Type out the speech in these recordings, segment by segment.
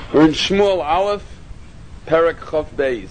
We're in Shmuel Aleph, Perek Chof Beis.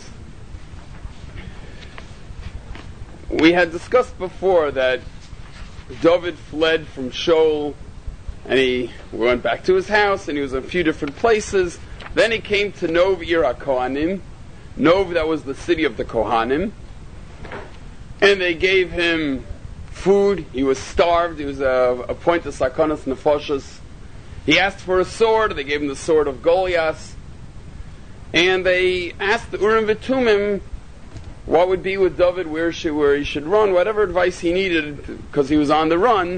We had discussed before that David fled from Shaul, and he went back to his house, and he was in a few different places. Then he came to Nov Ir HaKohanim, Nov, that was the city of the Kohanim, and they gave him food. He was starved. He was a point of Sakonas Nefashos. He asked for a sword. They gave him the sword of Goliath. And they asked the Urim V'Tumim what would be with David, where he should run, whatever advice he needed, because he was on the run.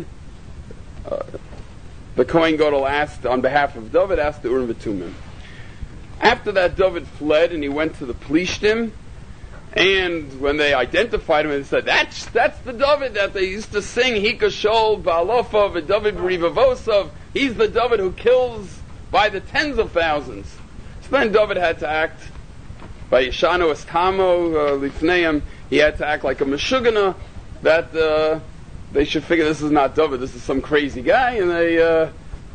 The Kohen Gadol asked, on behalf of David, asked the Urim V'Tumim. After that, David fled, and he went to the Plishtim. And when they identified him, and said, that's the David that they used to sing, Hika Shol Ba'alofov, and David Rivavosov. He's the David who kills by the tens of thousands. So then David had to act by Yeshano Estamo Lifneim. He had to act like a Meshugana, that they should figure this is not David, this is some crazy guy, and they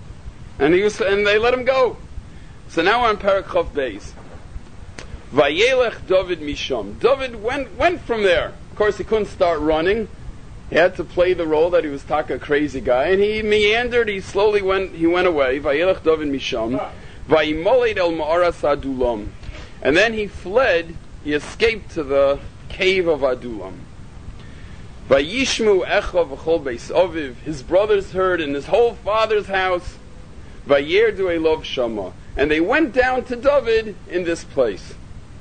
let him go. So now we're on Perek Chof Beis. Vayelech David Misham. David went from there. Of course, he couldn't start running. He had to play the role that he was a crazy guy, and he meandered. He slowly went away. Vayelech David Misham. Vayimoled el Ma'aras Adulam. And then he fled. He escaped to the cave of Adulam. Vayishmu Echav v'chol Beis Aviv. His brothers heard in his whole father's house. Vayerdu Elov Shama. And they went down to David in this place.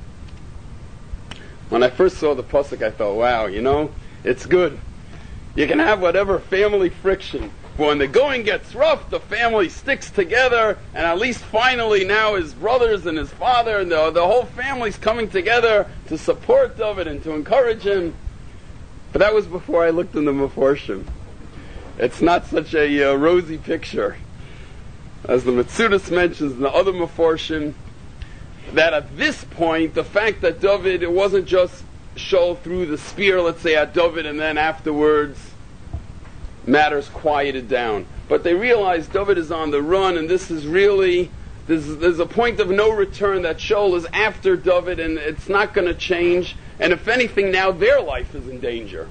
When I first saw the pasuk, I thought, wow, it's good. You can have whatever family friction. But when the going gets rough, the family sticks together, and at least finally now his brothers and his father and the whole family's coming together to support David and to encourage him. But that was before I looked in the Meforshim. It's not such a rosy picture. As the Metzudas mentions in the other Meforshim, that at this point, the fact that David, it wasn't just Shaul threw the spear, let's say, at David, and then afterwards matters quieted down. But they realized David is on the run, and this is really, there's a point of no return, that Shaul is after David, and it's not going to change. And if anything, now their life is in danger.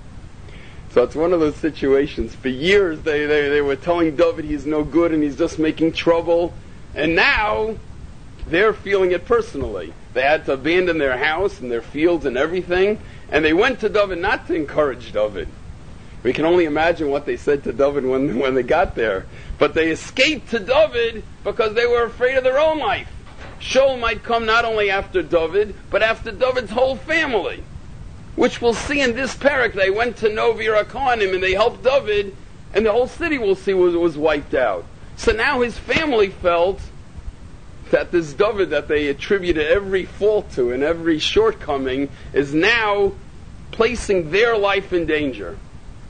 So it's one of those situations. For years, they were telling David he's no good and he's just making trouble. And now they're feeling it personally. They had to abandon their house and their fields and everything. And they went to David not to encourage David. We can only imagine what they said to David when they got there. But they escaped to David because they were afraid of their own life. Shaul might come not only after David, but after David's whole family. Which we'll see in this parak. They went to Nov Ir HaKohanim and they helped David, and the whole city, we'll see, was wiped out. So now his family felt that this David that they attributed every fault to and every shortcoming is now placing their life in danger.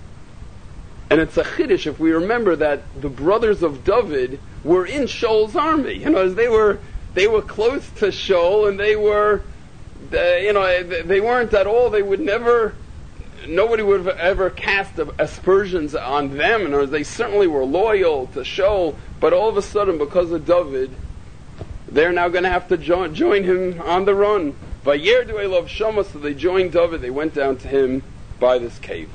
And it's a chiddush if we remember that the brothers of David were in Shaul's army. As they were close to Shaul, and they were, they weren't at all. They would never. Nobody would have ever cast aspersions on them, and they certainly were loyal to Shaul. But all of a sudden, because of David, they're now going to have to join him on the run. Vayerdu Elov Shama, so they joined David. They went down to him by this cave.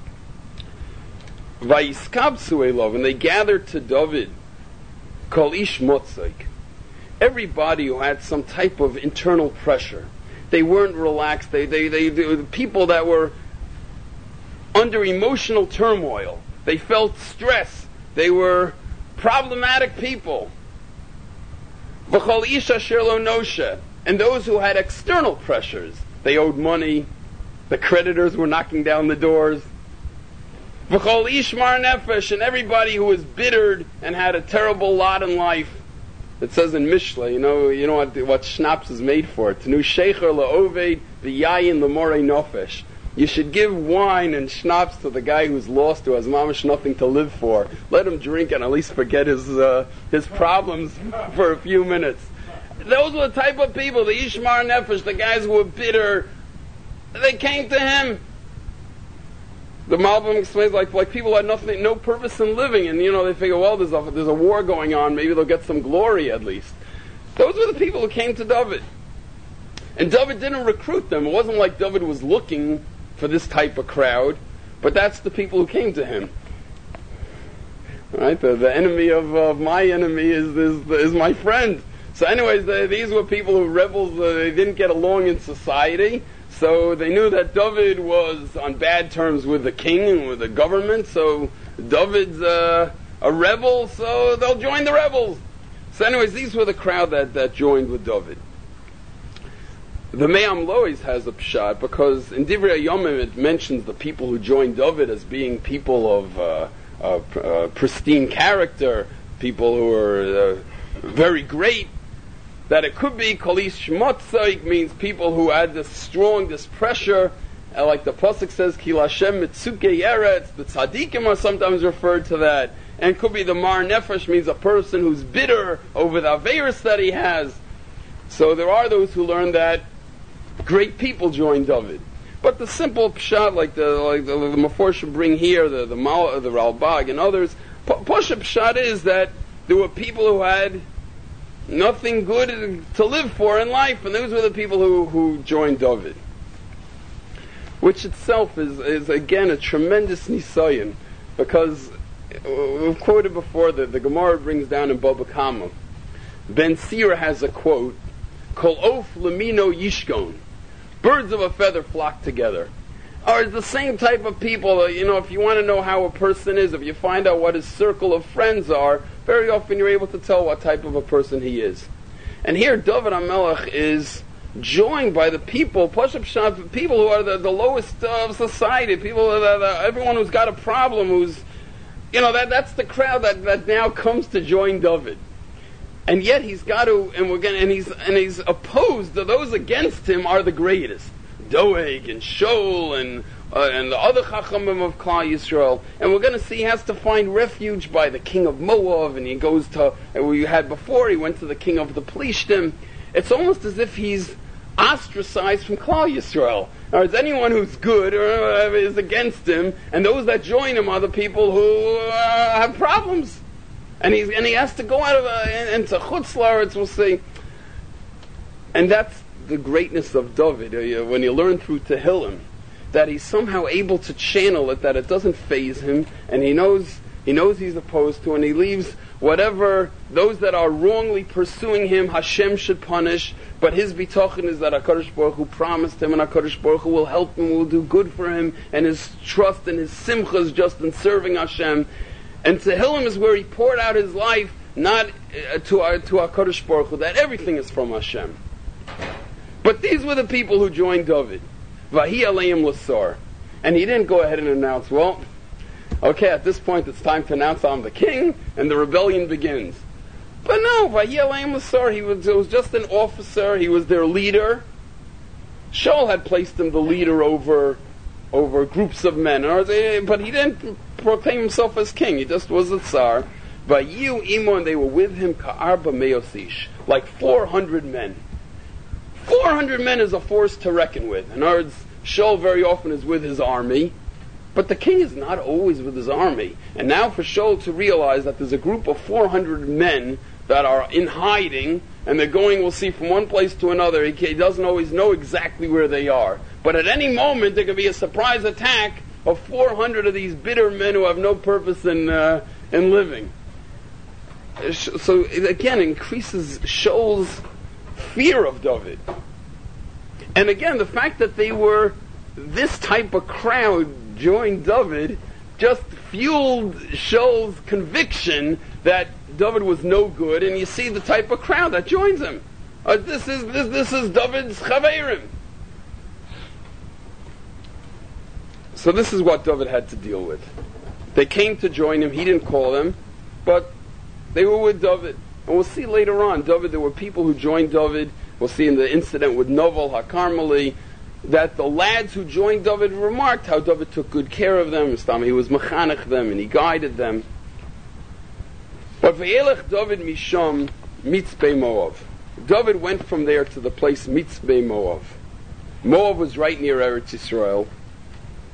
Vayiskabsu Elov, and they gathered to David. Kol ish motzik. Everybody who had some type of internal pressure. They weren't relaxed. They were people that were under emotional turmoil. They felt stress. They were problematic people. V'chol ish asher lo noshe. And those who had external pressures. They owed money. The creditors were knocking down the doors. V'chol ish mar nefesh. And everybody who was bittered and had a terrible lot in life. It says in Mishle, you know what schnapps is made for. Tenu shecher la'oved v'yayin l'morei nofesh. You should give wine and schnapps to the guy who's lost, who has mamish nothing to live for. Let him drink and at least forget his problems for a few minutes. Those were the type of people, the Ishmar Nefesh, the guys who were bitter. They came to him. The Malbim explains like people had no purpose in living, and they figure, well, there's a war going on, maybe they'll get some glory at least. Those were the people who came to David. And David didn't recruit them. It wasn't like David was looking for this type of crowd, but that's the people who came to him. Right? The enemy of my enemy is my friend. So anyways, these were people who rebels, they didn't get along in society, so they knew that David was on bad terms with the king and with the government, so David's a rebel, so they'll join the rebels. So anyways, these were the crowd that joined with David. The Me'am Lois has a pshat, because in Divrei Yomim it mentions the people who joined David as being people of pristine character, people who are very great, that it could be Kolish Shmotzaik means people who had this pressure, like the Pasuk says, Ki Lashem Mitzuke Yeretz, the Tzadikim are sometimes referred to that, and it could be the Mar Nefesh means a person who's bitter over the Averis that he has. So there are those who learn that great people joined David. But the simple pshat, like the Meforshim bring here, the Ralbag and others, Pasha pshat is that there were people who had nothing good to live for in life, and those were the people who joined David. Which itself is again a tremendous nisayon, because we've quoted before that the Gemara brings down in Baba Kama. Ben Sira has a quote, Kol of lemino yishkon. Birds of a feather flock together. Or it's the same type of people, if you want to know how a person is, if you find out what his circle of friends are, very often you're able to tell what type of a person he is. And here David HaMelech is joined by the people, people who are the lowest of society, people, everyone who's got a problem, who's, that's the crowd that now comes to join David. And yet he's got to, and he's opposed to those against him are the greatest. Doeg and Shaul and the other Chachamim of Klal Yisrael. And we're going to see he has to find refuge by the king of Moab, and he goes to, we had before, he went to the king of the Plishtim. It's almost as if he's ostracized from Klal Yisrael. Or is anyone who's good or is against him, and those that join him are the people who have problems. And he has to go out of into Chutz La'aretz, we'll see. And that's the greatness of David, when you learn through Tehillim, that he's somehow able to channel it, that it doesn't faze him, and he knows he's opposed to, and he leaves whatever, those that are wrongly pursuing him, Hashem should punish, but his bitachon is that HaKadosh Baruch Hu promised him, and HaKadosh Baruch Hu will help him, will do good for him, and his trust and his simcha is just in serving Hashem. And Tehillim is where he poured out his life, not to HaKadosh Baruch Hu, that everything is from Hashem. But these were the people who joined David. Vahi aleim lasar. And he didn't go ahead and announce, well, okay, at this point it's time to announce I'm the king, and the rebellion begins. But no, Vahi aleim lasar, it was just an officer, he was their leader. Shaul had placed him the leader over groups of men, but he didn't proclaim himself as king, he just was a tsar. Vayu imo, and they were with him, ka'arba meosish, like 400 men. 400 men is a force to reckon with. In other words, Shaul very often is with his army, but the king is not always with his army. And now for Shaul to realize that there's a group of 400 men that are in hiding, and they're going, we'll see, from one place to another. He doesn't always know exactly where they are. But at any moment there could be a surprise attack of 400 of these bitter men who have no purpose in living. So it again increases Shaul's fear of David. And again, the fact that they were this type of crowd joined David just fueled Shaul's conviction that David was no good, and you see the type of crowd that joins him. This is David's chaverim. So this is what David had to deal with. They came to join him, he didn't call them, but they were with David. And we'll see later on, there were people who joined David. We'll see in the incident with Novel HaKarmeli that the lads who joined David remarked how David took good care of them. He was mechanech them and he guided them. But V'yelech David misham Mitzpei Moav. David went from there to the place Mitzpei Moav. Moav was right near Eretz Yisrael.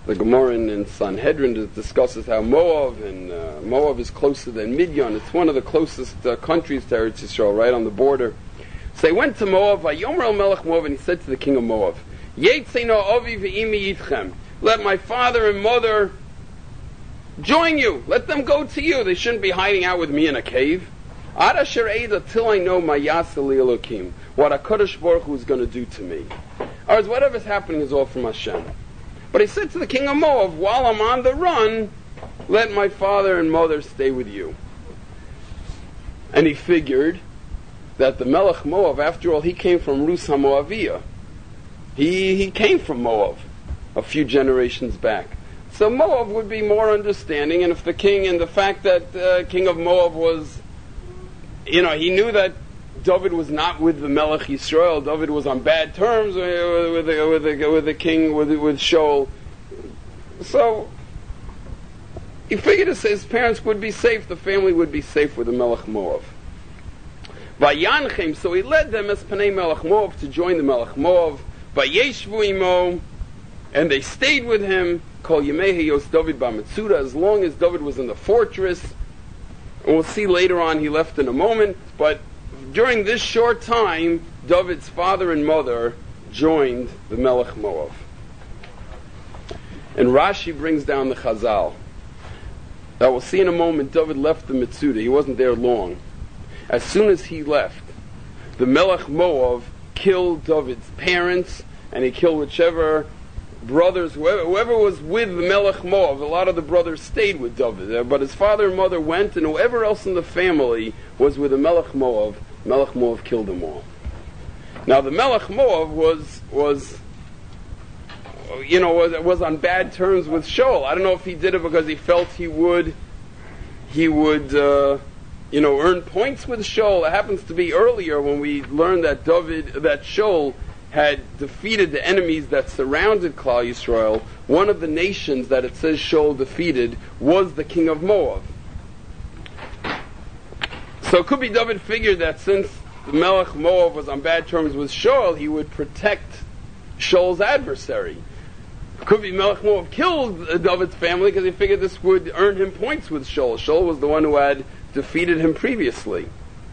The Gemara in Sanhedrin discusses how Moab, and Moab is closer than Midian. It's one of the closest countries to Eretz Yisrael, right on the border. So he went to Moab, Vayomer el Melech Moab, and he said to the king of Moab, Yetzeno avi ve'imi yitchem. Let my father and mother join you. Let them go to you. They shouldn't be hiding out with me in a cave. Ad asher eida, till I know my yaseh li Elokim, what HaKadosh Baruch Hu is going to do to me. Or whatever's happening is all from Hashem. But he said to the king of Moab, while I'm on the run, let my father and mother stay with you. And he figured that the Melech Moab, after all, he came from Rus HaMoaviyah. He came from Moab a few generations back. So Moab would be more understanding, and if the king, and the fact that king of Moab was, he knew that David was not with the Melech Yisrael. David was on bad terms with the king, with Shaul. So he figured his parents would be safe, the family would be safe with the Melech Moab. Vayanchem, so he led them as Panei Melech Moab to join the Melech Moab. Vayeshvu imo, and they stayed with him. Kol Yemei Heyos David B'Metzuda, as long as David was in the fortress. And we'll see later on he left in a moment, but during this short time, David's father and mother joined the Melech Moab. And Rashi brings down the Chazal. Now we'll see in a moment, David left the Metzuda. He wasn't there long. As soon as he left, the Melech Moab killed David's parents, and he killed whichever brothers, whoever was with the Melech Moab. A lot of the brothers stayed with David, but his father and mother went, and whoever else in the family was with the Melech Moab killed them all. Now the Melech Moab was on bad terms with Shaul. I don't know if he did it because he felt he would earn points with Shaul. It happens to be earlier when we learned that Shaul had defeated the enemies that surrounded Klal Yisrael. One of the nations that it says Shaul defeated was the king of Moab. So it could be David figured that since the Melech Moab was on bad terms with Shaul, he would protect Shaul's adversary. It could be Melech Moab killed David's family because he figured this would earn him points with Shaul. Shaul was the one who had defeated him previously.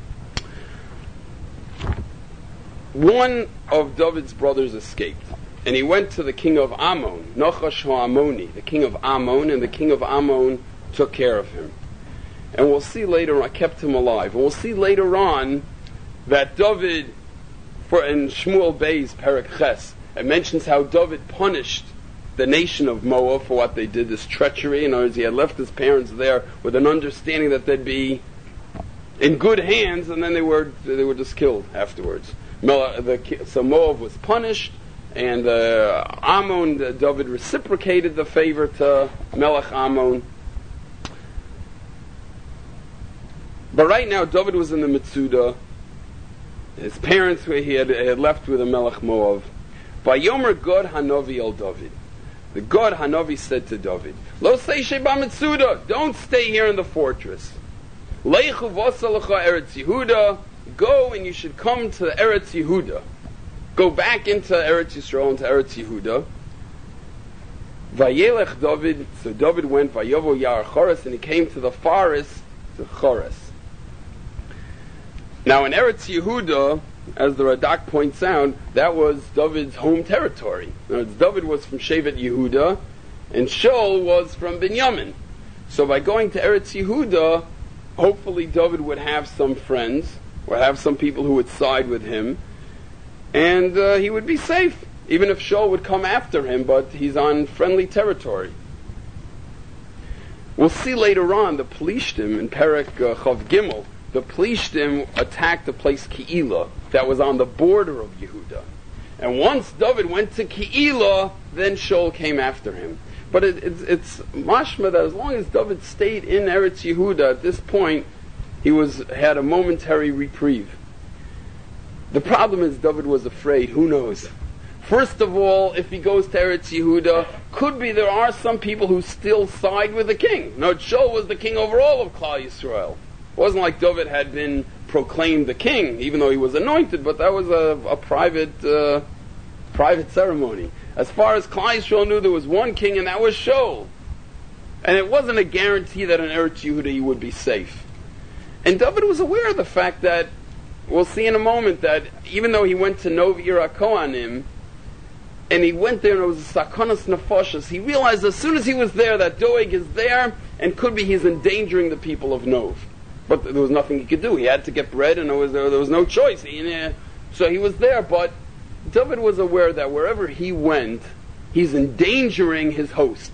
One of David's brothers escaped, and he went to the king of Ammon, Nachash HaAmmoni, the king of Ammon, and the king of Ammon took care of him. And we'll see later on, kept him alive. And we'll see later on that David, in Shmuel Bey's Perek Ches, it mentions how David punished the nation of Moab for what they did, this treachery. In other words, he had left his parents there with an understanding that they'd be in good hands, and then they were just killed afterwards. So Moab was punished, and Ammon, David reciprocated the favor to Melech Ammon. But right now, David was in the Metzuda. His parents, he had left with the Melech Moab. Vayomer God Hanovi el David. The God Hanovi said to David, Lo seishe b'Metzuda, don't stay here in the fortress. Leichu v'asalecha Eretz Yehuda, go and you should come to Eretz Yehuda. Go back into Eretz Yisrael, into Eretz Yehuda. Vayelech David, so David went, Vayovo Yar Chores, and he came to the forest, to Chores. Now in Eretz Yehuda, as the Radak points out, that was David's home territory. In other words, David was from Shevet Yehuda, and Shaul was from Binyamin. So by going to Eretz Yehuda, hopefully David would have some friends, or have some people who would side with him, and he would be safe, even if Shaul would come after him, but he's on friendly territory. We'll see later on the Plishtim in Perek Chav Gimel. The Plishtim attacked the place Ke'ilah that was on the border of Yehuda. And once David went to Ke'ilah, then Shaul came after him. But it's mashma that as long as David stayed in Eretz Yehuda, at this point, he had a momentary reprieve. The problem is David was afraid. Who knows? First of all, if he goes to Eretz Yehuda, could be there are some people who still side with the king. No, Shaul was the king over all of Klal Yisrael. It wasn't like David had been proclaimed the king, even though he was anointed, but that was a private ceremony. As far as Klal Yisrael knew, there was one king, and that was Shaul. And it wasn't a guarantee that in Eretz Yehuda he would be safe. And David was aware of the fact that, we'll see in a moment, that even though he went to Nov Ir HaKohanim, and he went there and it was a Sakonas Nefashos, he realized as soon as he was there that Doeg is there, and could be he's endangering the people of Nov. But there was nothing he could do. He had to get bread, and there was no choice. So he was there, but David was aware that wherever he went, he's endangering his host.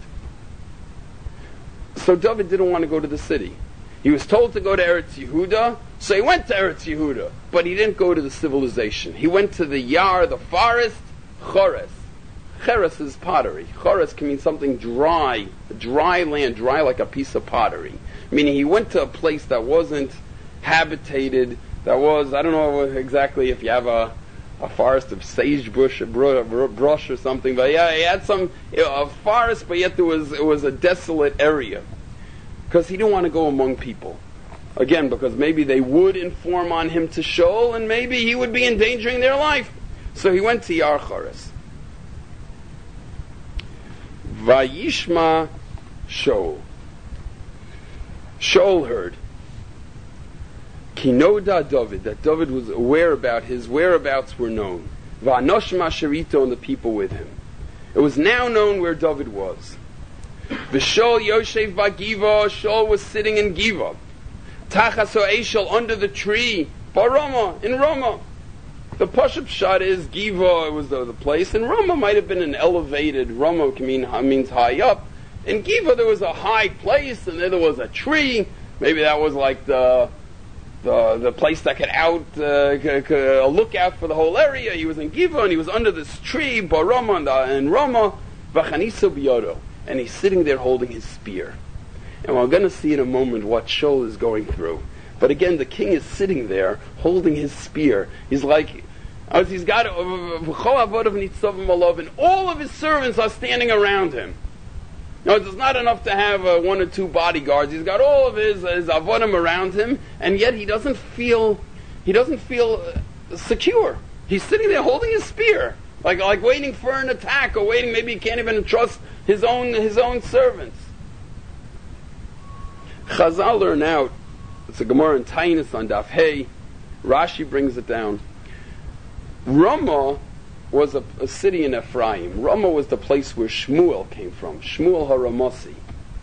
So David didn't want to go to the city. He was told to go to Eretz Yehuda, so he went to Eretz Yehuda. But he didn't go to the civilization. He went to the Yar, the forest, Chores. Cheres is pottery. Chores can mean something dry land, dry like a piece of pottery. Meaning he went to a place that wasn't habitated, that was, I don't know exactly if you have a forest of sagebrush, a brush or something, but yeah, he had a forest, but yet it was a desolate area. Because he didn't want to go among people. Again, because maybe they would inform on him to Shaul, and maybe he would be endangering their life. So he went to Yar Chores. Vayishma Shaul. Shaul heard. Kinoda David, that David was aware about, his whereabouts were known. Va'anoshma Sherito, and the people with him. It was now known where David was. V'Shaul Yoshev Bagiva, Shaul was sitting in Giva. Tachas Ha'eshel, under the tree, Barama, in Ramah. The Pashup shot is Giva, it was the place, and Ramah might have been an elevated, Ramah means high up. In Giva there was a high place, and there was a tree. Maybe that was like the place that could look out for the whole area. He was in Giva, and he was under this tree, Barama, and Ramah, V'chanisa B'yodo. And he's sitting there holding his spear. And we're going to see in a moment what Shaul is going through. But again, the king is sitting there holding his spear. He's like, he's got, and all of his servants are standing around him. Now, it's not enough to have one or two bodyguards. He's got all of his avodim around him, and yet he doesn't feel secure. He's sitting there holding his spear, like waiting for an attack, or waiting. Maybe he can't even trust his own servants. Chazal learn out. It's a Gemara in Tainus on Daf Hey. Rashi brings it down. Ramah was a city in Ephraim. Ramah was the place where Shmuel came from. Shmuel HaRamasi.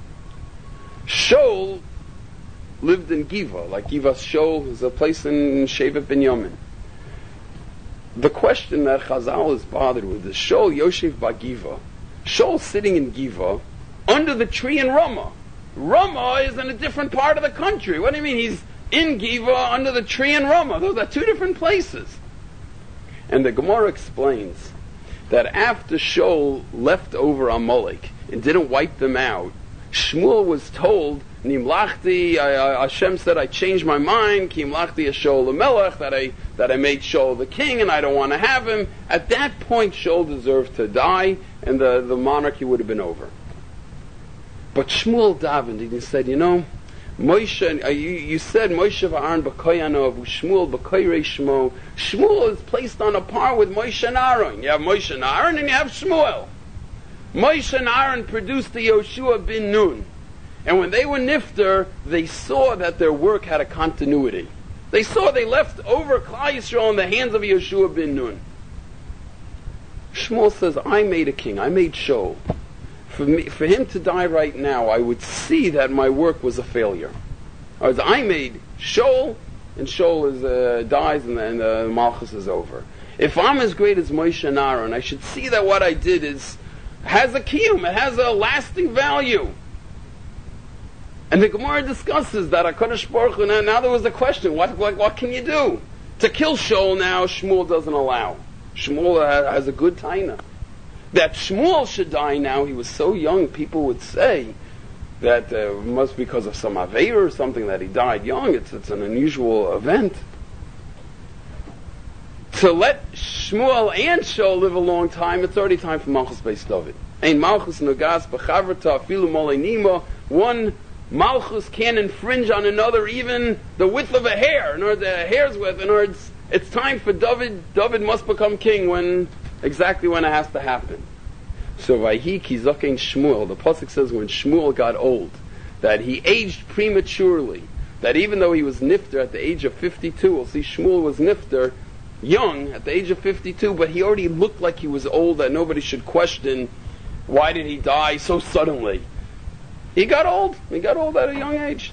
Shaul lived in Giva, like Giva's Shaul is a place in Shevet Binyamin. The question that Chazal is bothered with is Shaul Yoshev Bagiva. Shaul sitting in Giva under the tree in Ramah. Ramah is in a different part of the country. What do you mean he's in Giva under the tree in Ramah? Those are two different places. And the Gemara explains that after Shaul left over Amalek and didn't wipe them out, Shmuel was told, Nimlachti, Hashem said, I changed my mind, Kimlachti Shaul Melech, that I made Shaul the king and I don't want to have him. At that point, Shaul deserved to die and the monarchy would have been over. But Shmuel davened and he said, Moshe, you said Moshe v'Aaron b'koyanov, Shmuel b'koyrei Shmo. Shmuel is placed on a par with Moshe and Aaron. You have Moshe and Aaron and you have Shmuel. Moshe and Aaron produced the Yoshua bin Nun. And when they were nifter, they saw that their work had a continuity. They left over Klal Yisrael in the hands of Yoshua bin Nun. Shmuel says, I made a king, I made Shaul. For him to die right now, I would see that my work was a failure. I made Shaul, and Shaul dies, and then the Malchus is over. If I'm as great as Moshe and Aaron, I should see that what I did has a kiyum, it has a lasting value. And the Gemara discusses that HaKadosh Baruch Hu, now there was a question, what can you do? To kill Shaul now, Shmuel doesn't allow. Shmuel has a good taina. That Shmuel should die now, he was so young, people would say that it must be because of some aveir or something that he died young. It's an unusual event. To let Shmuel and Shaul live a long time, it's already time for Malchus Beis David. Ein Malchus Nugas B'chavrta Afilu Molenima. One Malchus can't infringe on another, even the width of a hair. In other words, a hair's width. In other words, it's time for David. David must become king exactly when it has to happen. So Vayhi ki zaken Shmuel, the pasuk says when Shmuel got old, that he aged prematurely, that even though he was nifter at the age of 52, we'll see Shmuel was nifter young at the age of 52, but he already looked like he was old, that nobody should question why did he die so suddenly. He got old at a young age.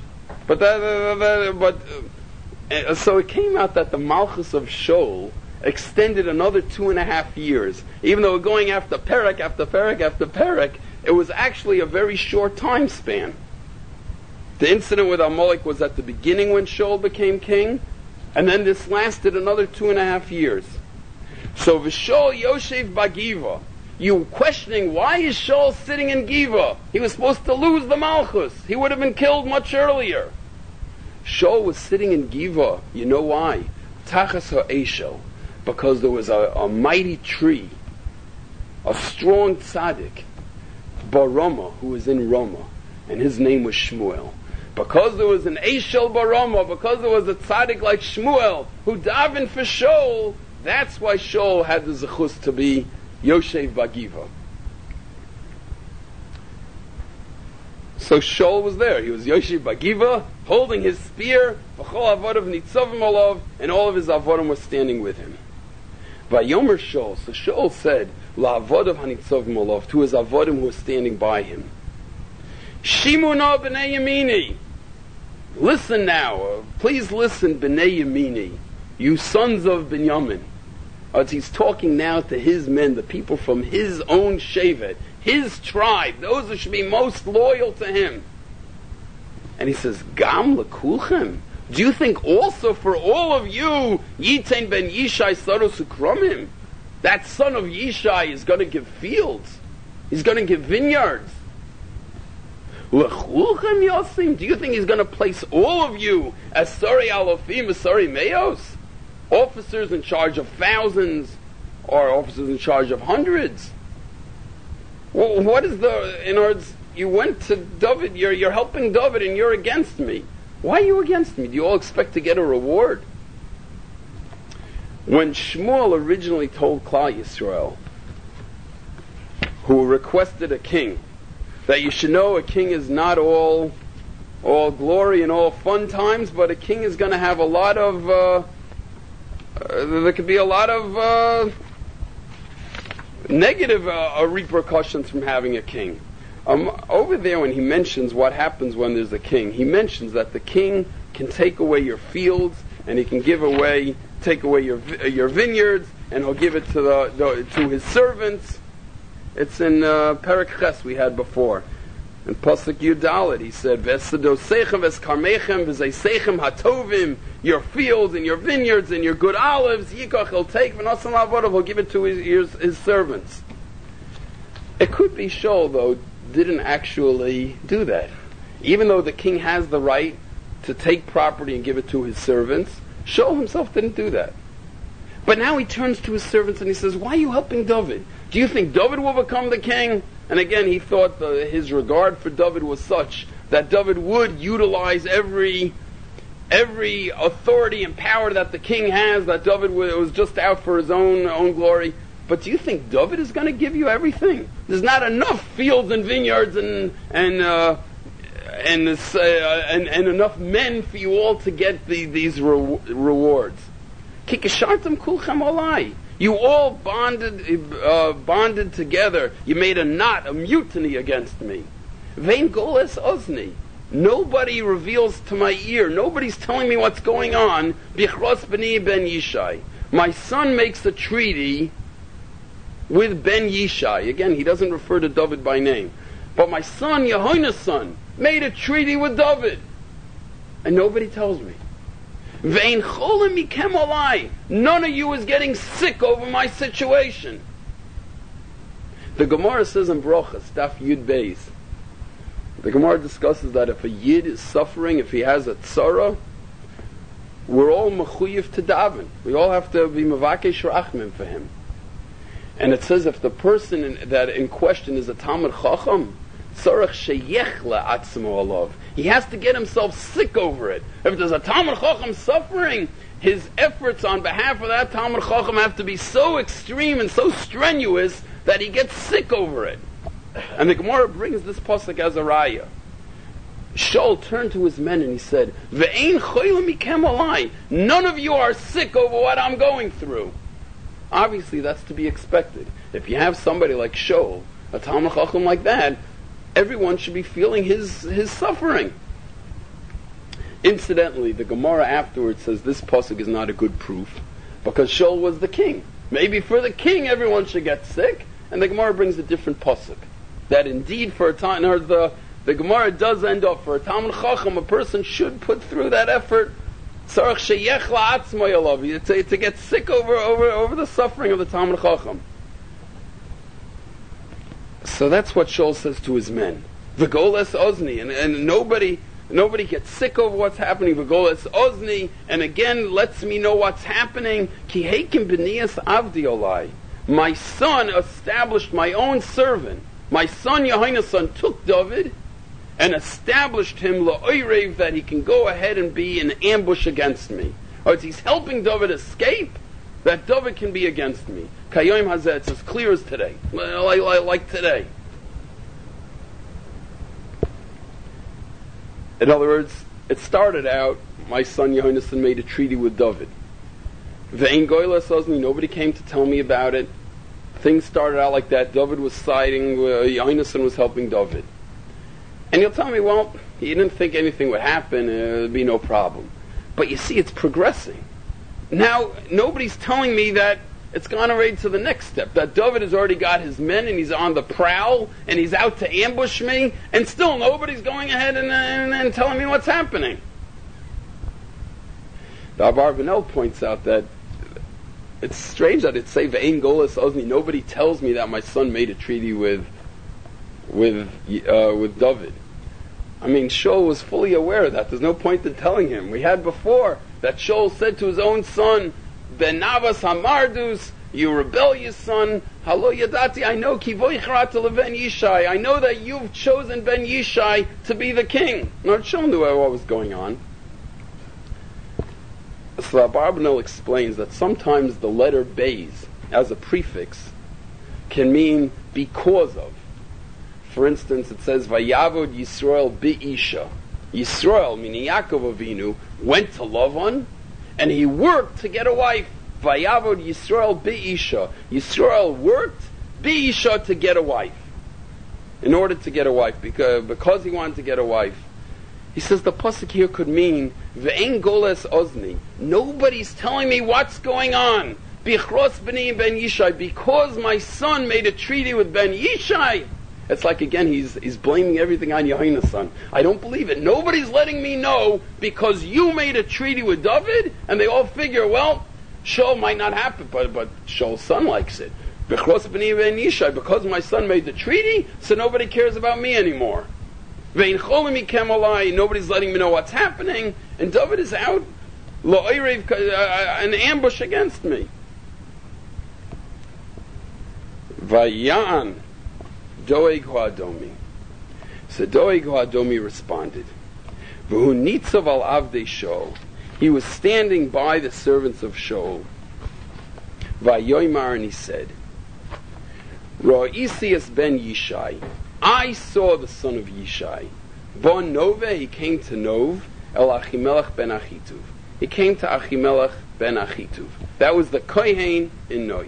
So it came out that the Malchus of Shaul extended another 2.5 years. Even though going after Perek, after Perek, after Perek, it was actually a very short time span. The incident with Amalek was at the beginning when Shaul became king, and then this lasted another 2.5 years. So V'Shaul Yoshev Bagiva, you questioning why is Shaul sitting in Giva? He was supposed to lose the Malchus. He would have been killed much earlier. Shaul was sitting in Giva. You know why? Tachas ha'eshel, because there was a mighty tree, a strong tzaddik, Barama, who was in Rama, and his name was Shmuel. Because there was an Eshel Barama, because there was a tzaddik like Shmuel who davened for Shaul, that's why Shaul had the zechus to be Yoshev Bagiva. So Shaul was there. He was Yoshev Bagiva, holding his spear, v'chol avodav nitzavim olav, and all of his avodim were standing with him. Vayomer Shaul, so Shaul said, la'avodav hanitzavim olav, to his avodim who were standing by him, Shimuna b'nei Yamini, listen now, please listen, b'nei Yamini, you sons of Binyamin. As he's talking now to his men, the people from his own shevet, his tribe, those who should be most loyal to him. And he says, Gam lekulchem, do you think also for all of you, Yitain ben Yishai saros ukromim, that son of Yishai is going to give fields, he's going to give vineyards? Lechulchem yosim, do you think he's going to place all of you as sari alofim, as sari meos? Officers in charge of thousands, or officers in charge of hundreds? Well, what is in other words, you went to David, you're helping David and you're against me. Why are you against me? Do you all expect to get a reward? When Shmuel originally told Klal Yisrael, who requested a king, that you should know a king is not all glory and all fun times, but a king is going to have a lot of there could be a lot of negative repercussions from having a king. Over there, when he mentions what happens when there's a king, he mentions that the king can take away your fields, and he can take away your vineyards, and he'll give it to his servants. It's in Perek Ches we had before. In Pasuk Yudalit, he said, "V'esadosechem v'eskarmechem v'zeisechem hatovim." Your fields and your vineyards and your good olives, Yikach he'll take, v'nasan la'avodav, he'll give it to his servants. It could be Shaul, though, didn't actually do that. Even though the king has the right to take property and give it to his servants, Shaul himself didn't do that. But now he turns to his servants and he says, why are you helping David? Do you think David will become the king? And again, he thought his regard for David was such that David would utilize every authority and power that the king has, that David was just out for his own glory. But do you think David is going to give you everything? There's not enough fields and vineyards and enough men for you all to get these rewards. Kikashartam kulchem olai. You all bonded together. You made a knot, a mutiny against me. Vein goles ozni. Nobody reveals to my ear. Nobody's telling me what's going on. Bichros b'ni ben Yishai. My son makes a treaty with Ben Yishai. Again, he doesn't refer to David by name. But my son, Yehona's son, made a treaty with David. And nobody tells me. Vein cholim mikem olai. None of you is getting sick over my situation. The Gemara says in Brochas, Daf Yud Beis, the Gemara discusses that if a Yid is suffering, if he has a tzara, we're all mechuyev to daven. We all have to be mevakesh rachmim for him. And it says if the person that in question is a Talmid Chacham, tzarech sheyech la'atzmo alav. He has to get himself sick over it. If there's a Talmid Chacham suffering, his efforts on behalf of that Talmud Chacham have to be so extreme and so strenuous that he gets sick over it. And the Gemara brings this pasuk as a raya. Shaul turned to his men and he said, "Ve'ein choylem mikem alai." None of you are sick over what I'm going through. Obviously, that's to be expected. If you have somebody like Shaul, a Talmud Chacham like that, everyone should be feeling his suffering. Incidentally, the Gemara afterwards says this pasuk is not a good proof because Shaul was the king. Maybe for the king everyone should get sick, and the Gemara brings a different pasuk. That indeed for a time, or the Gemara does end up for a Talmud Chacham, a person should put through that effort to get sick over the suffering of the Talmud Chacham. So that's what Shaul says to his men. V'goles ozni, and nobody gets sick over what's happening. V'goles ozni, and again lets me know what's happening. Ki heikim b'niyas avdi olai. My son established my own servant. My son Yehonasan took David and established him la'oirev, that he can go ahead and be in ambush against me. Or he's helping David escape, that David can be against me. Kayom hazeh, it's as clear as today, like today. In other words, it started out, my son Yehonasan made a treaty with David. Ve'ein goyla sozni, nobody came to tell me about it. Things started out like that. David was siding, Yehonasan was helping David. And you'll tell me, well, he didn't think anything would happen, there'd be no problem. But you see, it's progressing. Now, nobody's telling me that it's gone already to the next step, that David has already got his men and he's on the prowl and he's out to ambush me, and still nobody's going ahead and telling me what's happening. The Abarbanel points out that it's strange that it say Ve'ein golas ozni. Nobody tells me that my son made a treaty with David. I mean, Shaul was fully aware of that. There's no point in telling him. We had before that Shaul said to his own son, Ben Navas Hamardus, you rebellious son, Halo Yadati, I know Kivoy Charata Leven Yishai. I know that you've chosen Ben Yishai to be the king. Now Shaul knew what was going on. So Abarbanel explains that sometimes the letter Beis as a prefix can mean because of. For instance, it says Vayavod Yisrael Bi'isha. Yisrael, meaning Yaakov Avinu, went to Lavan and he worked to get a wife. Vayavod Yisrael Bi'isha. Yisrael worked Bi'isha to get a wife. In order to get a wife, because he wanted to get a wife. He says the pasuk here could mean Ve'ein goles ozni. Nobody's telling me what's going on. Bichros b'ni ben Yishai, because my son made a treaty with Ben Yishai. It's like, again, he's blaming everything on Yehonasan. I don't believe it. Nobody's letting me know because you made a treaty with David, and they all figure, well, Shaul might not happen, but Shaul's son likes it. Because my son made the treaty, so nobody cares about me anymore. Nobody's letting me know what's happening, and David is out, an ambush against me. Vayan Doeg Hadomi. So Doeg Hadomi responded, V'hu nitzav al avdei Shaul. He was standing by the servants of Shaul. Vayoymar, and he said, Ra'isias ben Yishai. I saw the son of Yishai. Bon Nove, he came to Nov, El Achimelech ben Achituv. He came to Achimelech ben Achituv. That was the Kohen in Nov.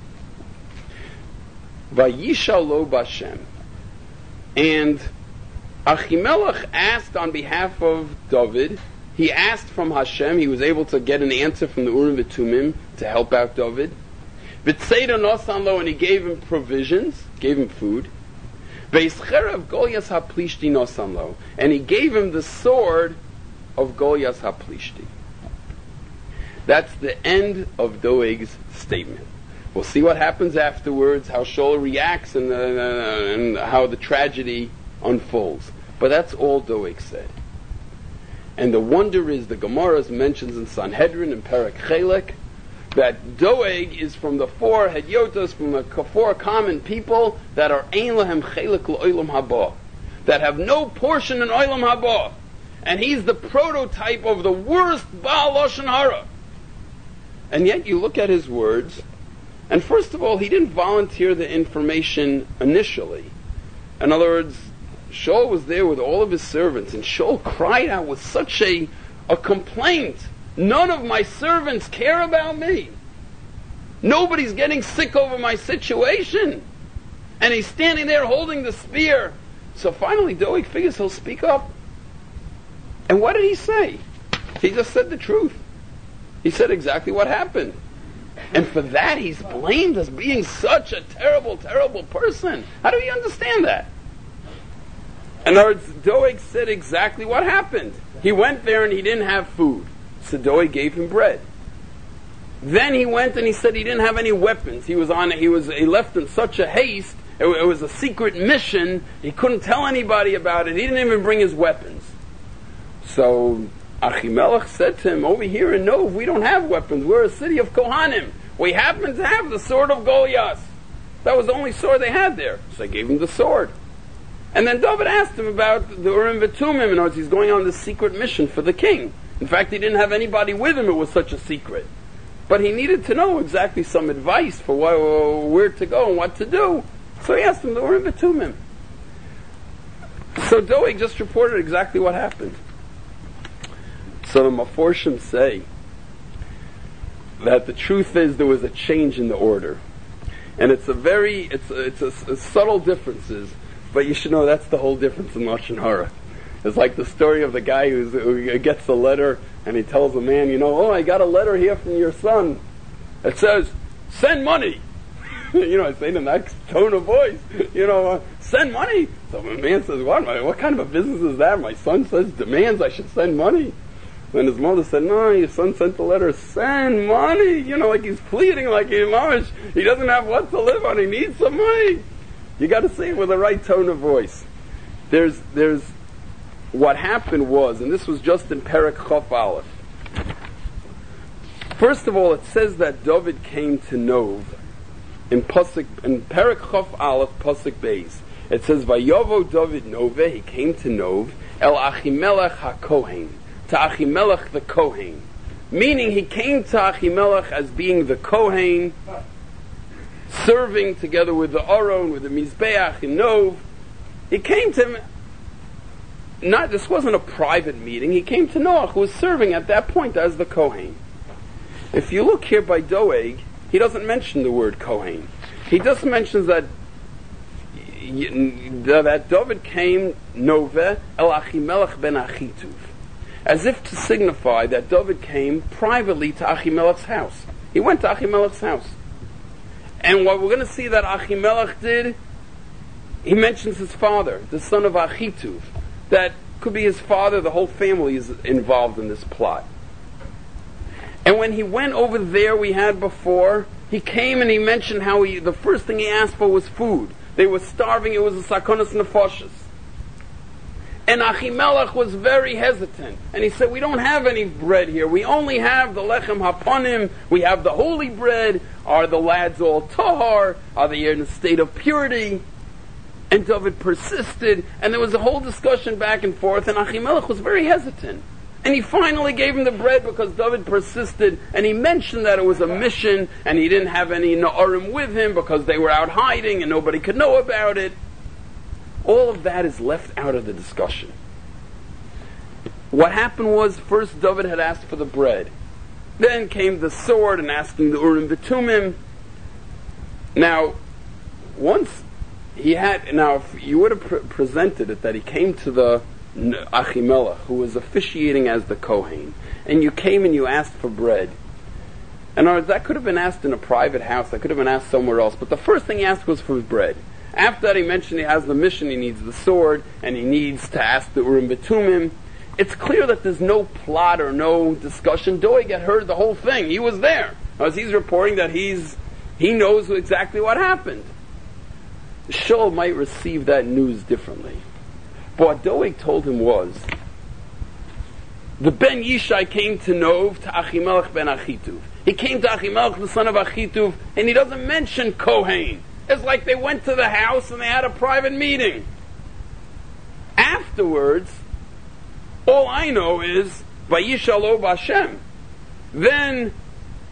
Vayishal lo Bashem. And Achimelech asked on behalf of David. He asked from Hashem. He was able to get an answer from the Urim V'Tumim to help out David. V'tzeida nosan lo, and he gave him provisions, gave him food. V'yischerev Goliath haplishti nosan lo, and he gave him the sword of Goliath haplishti. That's the end of Doeg's statement. We'll see what happens afterwards, how Shaul reacts, and how the tragedy unfolds. But that's all Doeg said. And the wonder is, the Gemara mentions in Sanhedrin and Perek Chelek, that Doeg is from the four Hedyotos, from the four common people that are Ein Lahem Chelek L'Olam Haba, that have no portion in Olam Haba. And he's the prototype of the worst Baal Lashon Hara. And yet you look at his words, and first of all, he didn't volunteer the information initially. In other words, Shaul was there with all of his servants, and Shaul cried out with such a complaint. None of my servants care about me. Nobody's getting sick over my situation. And he's standing there holding the spear. So finally Doeg figures he'll speak up. And what did he say? He just said the truth. He said exactly what happened. And for that he's blamed as being such a terrible, terrible person. How do you understand that? In other words, Doeg said exactly what happened. He went there and he didn't have food. So Doeg gave him bread. Then he went and he said he didn't have any weapons. He left in such a haste. It was a secret mission. He couldn't tell anybody about it. He didn't even bring his weapons. So Achimelech said to him, over here in Nov, we don't have weapons. We're a city of Kohanim. We happen to have the sword of Goliath. That was the only sword they had there. So I gave him the sword. And then David asked him about the Urim V'Tumim. In other words, he's going on this secret mission for the king. In fact, he didn't have anybody with him. It was such a secret. But he needed to know exactly some advice for where to go and what to do. So he asked him the Urim V'Tumim. So Doeg just reported exactly what happened. So the Meforshim say that the truth is there was a change in the order. And it's a subtle differences, but you should know that's the whole difference in Lashon Hara. It's like the story of the guy who gets a letter and he tells the man, I got a letter here from your son. It says, send money. I say in the next tone of voice, send money. So the man says, what kind of a business is that? My son demands I should send money. And his mother said, no, your son sent the letter, send money. Like he's pleading, like he doesn't have what to live on, he needs some money. You got to say it with the right tone of voice. There's what happened was, and this was just in Perek Chof Aleph. First of all, it says that David came to Nov in Perek Chof Aleph Pasuk Beis. It says, Vayovo David Nove, he came to Nov, El Achimelech HaKohen, to Achimelech the Kohen. Meaning he came to Achimelech as being the Kohen, serving together with the Aron, with the Mizbeach in Nov. He came to him, this wasn't a private meeting, he came to Noach, who was serving at that point as the Kohen. If you look here by Doeg, he doesn't mention the word Kohen. He just mentions that David came Nove El Achimelech ben Achituv, as if to signify that David came privately to Achimelech's house. He went to Achimelech's house. And what we're going to see that Achimelech did, he mentions his father, the son of Achituv. That could be his father, the whole family is involved in this plot. And when he went over there we had before, he came and he mentioned how the first thing he asked for was food. They were starving, it was a sakonas nefashos. And Achimelech was very hesitant. And he said, we don't have any bread here. We only have the lechem hapanim. We have the holy bread. Are the lads all tahar? Are they in a state of purity? And David persisted, and there was a whole discussion back and forth, and Achimelech was very hesitant. And he finally gave him the bread because David persisted, and he mentioned that it was a mission, and he didn't have any Na'arim with him because they were out hiding and nobody could know about it. All of that is left out of the discussion. What happened was, first David had asked for the bread. Then came the sword and asking the Urim V'Tumim. Now, if you would have presented it that he came to the Achimelech, who was officiating as the Kohen, and you came and you asked for bread. And that could have been asked in a private house, that could have been asked somewhere else, but the first thing he asked was for bread. After that he mentioned he has the mission, he needs the sword, and he needs to ask the Urim V'Tumim. It's clear that there's no plot or no discussion. Doeg had heard the whole thing. He was there. As he's reporting that he knows exactly what happened. Shaul might receive that news differently. But what Doeg told him was, the Ben Yishai came to Nov to Achimelech ben Achituv. He came to Achimelech, the son of Achituv, and he doesn't mention Kohen. It's like they went to the house and they had a private meeting. Afterwards, all I know is, Vayishalo B'Hashem. Then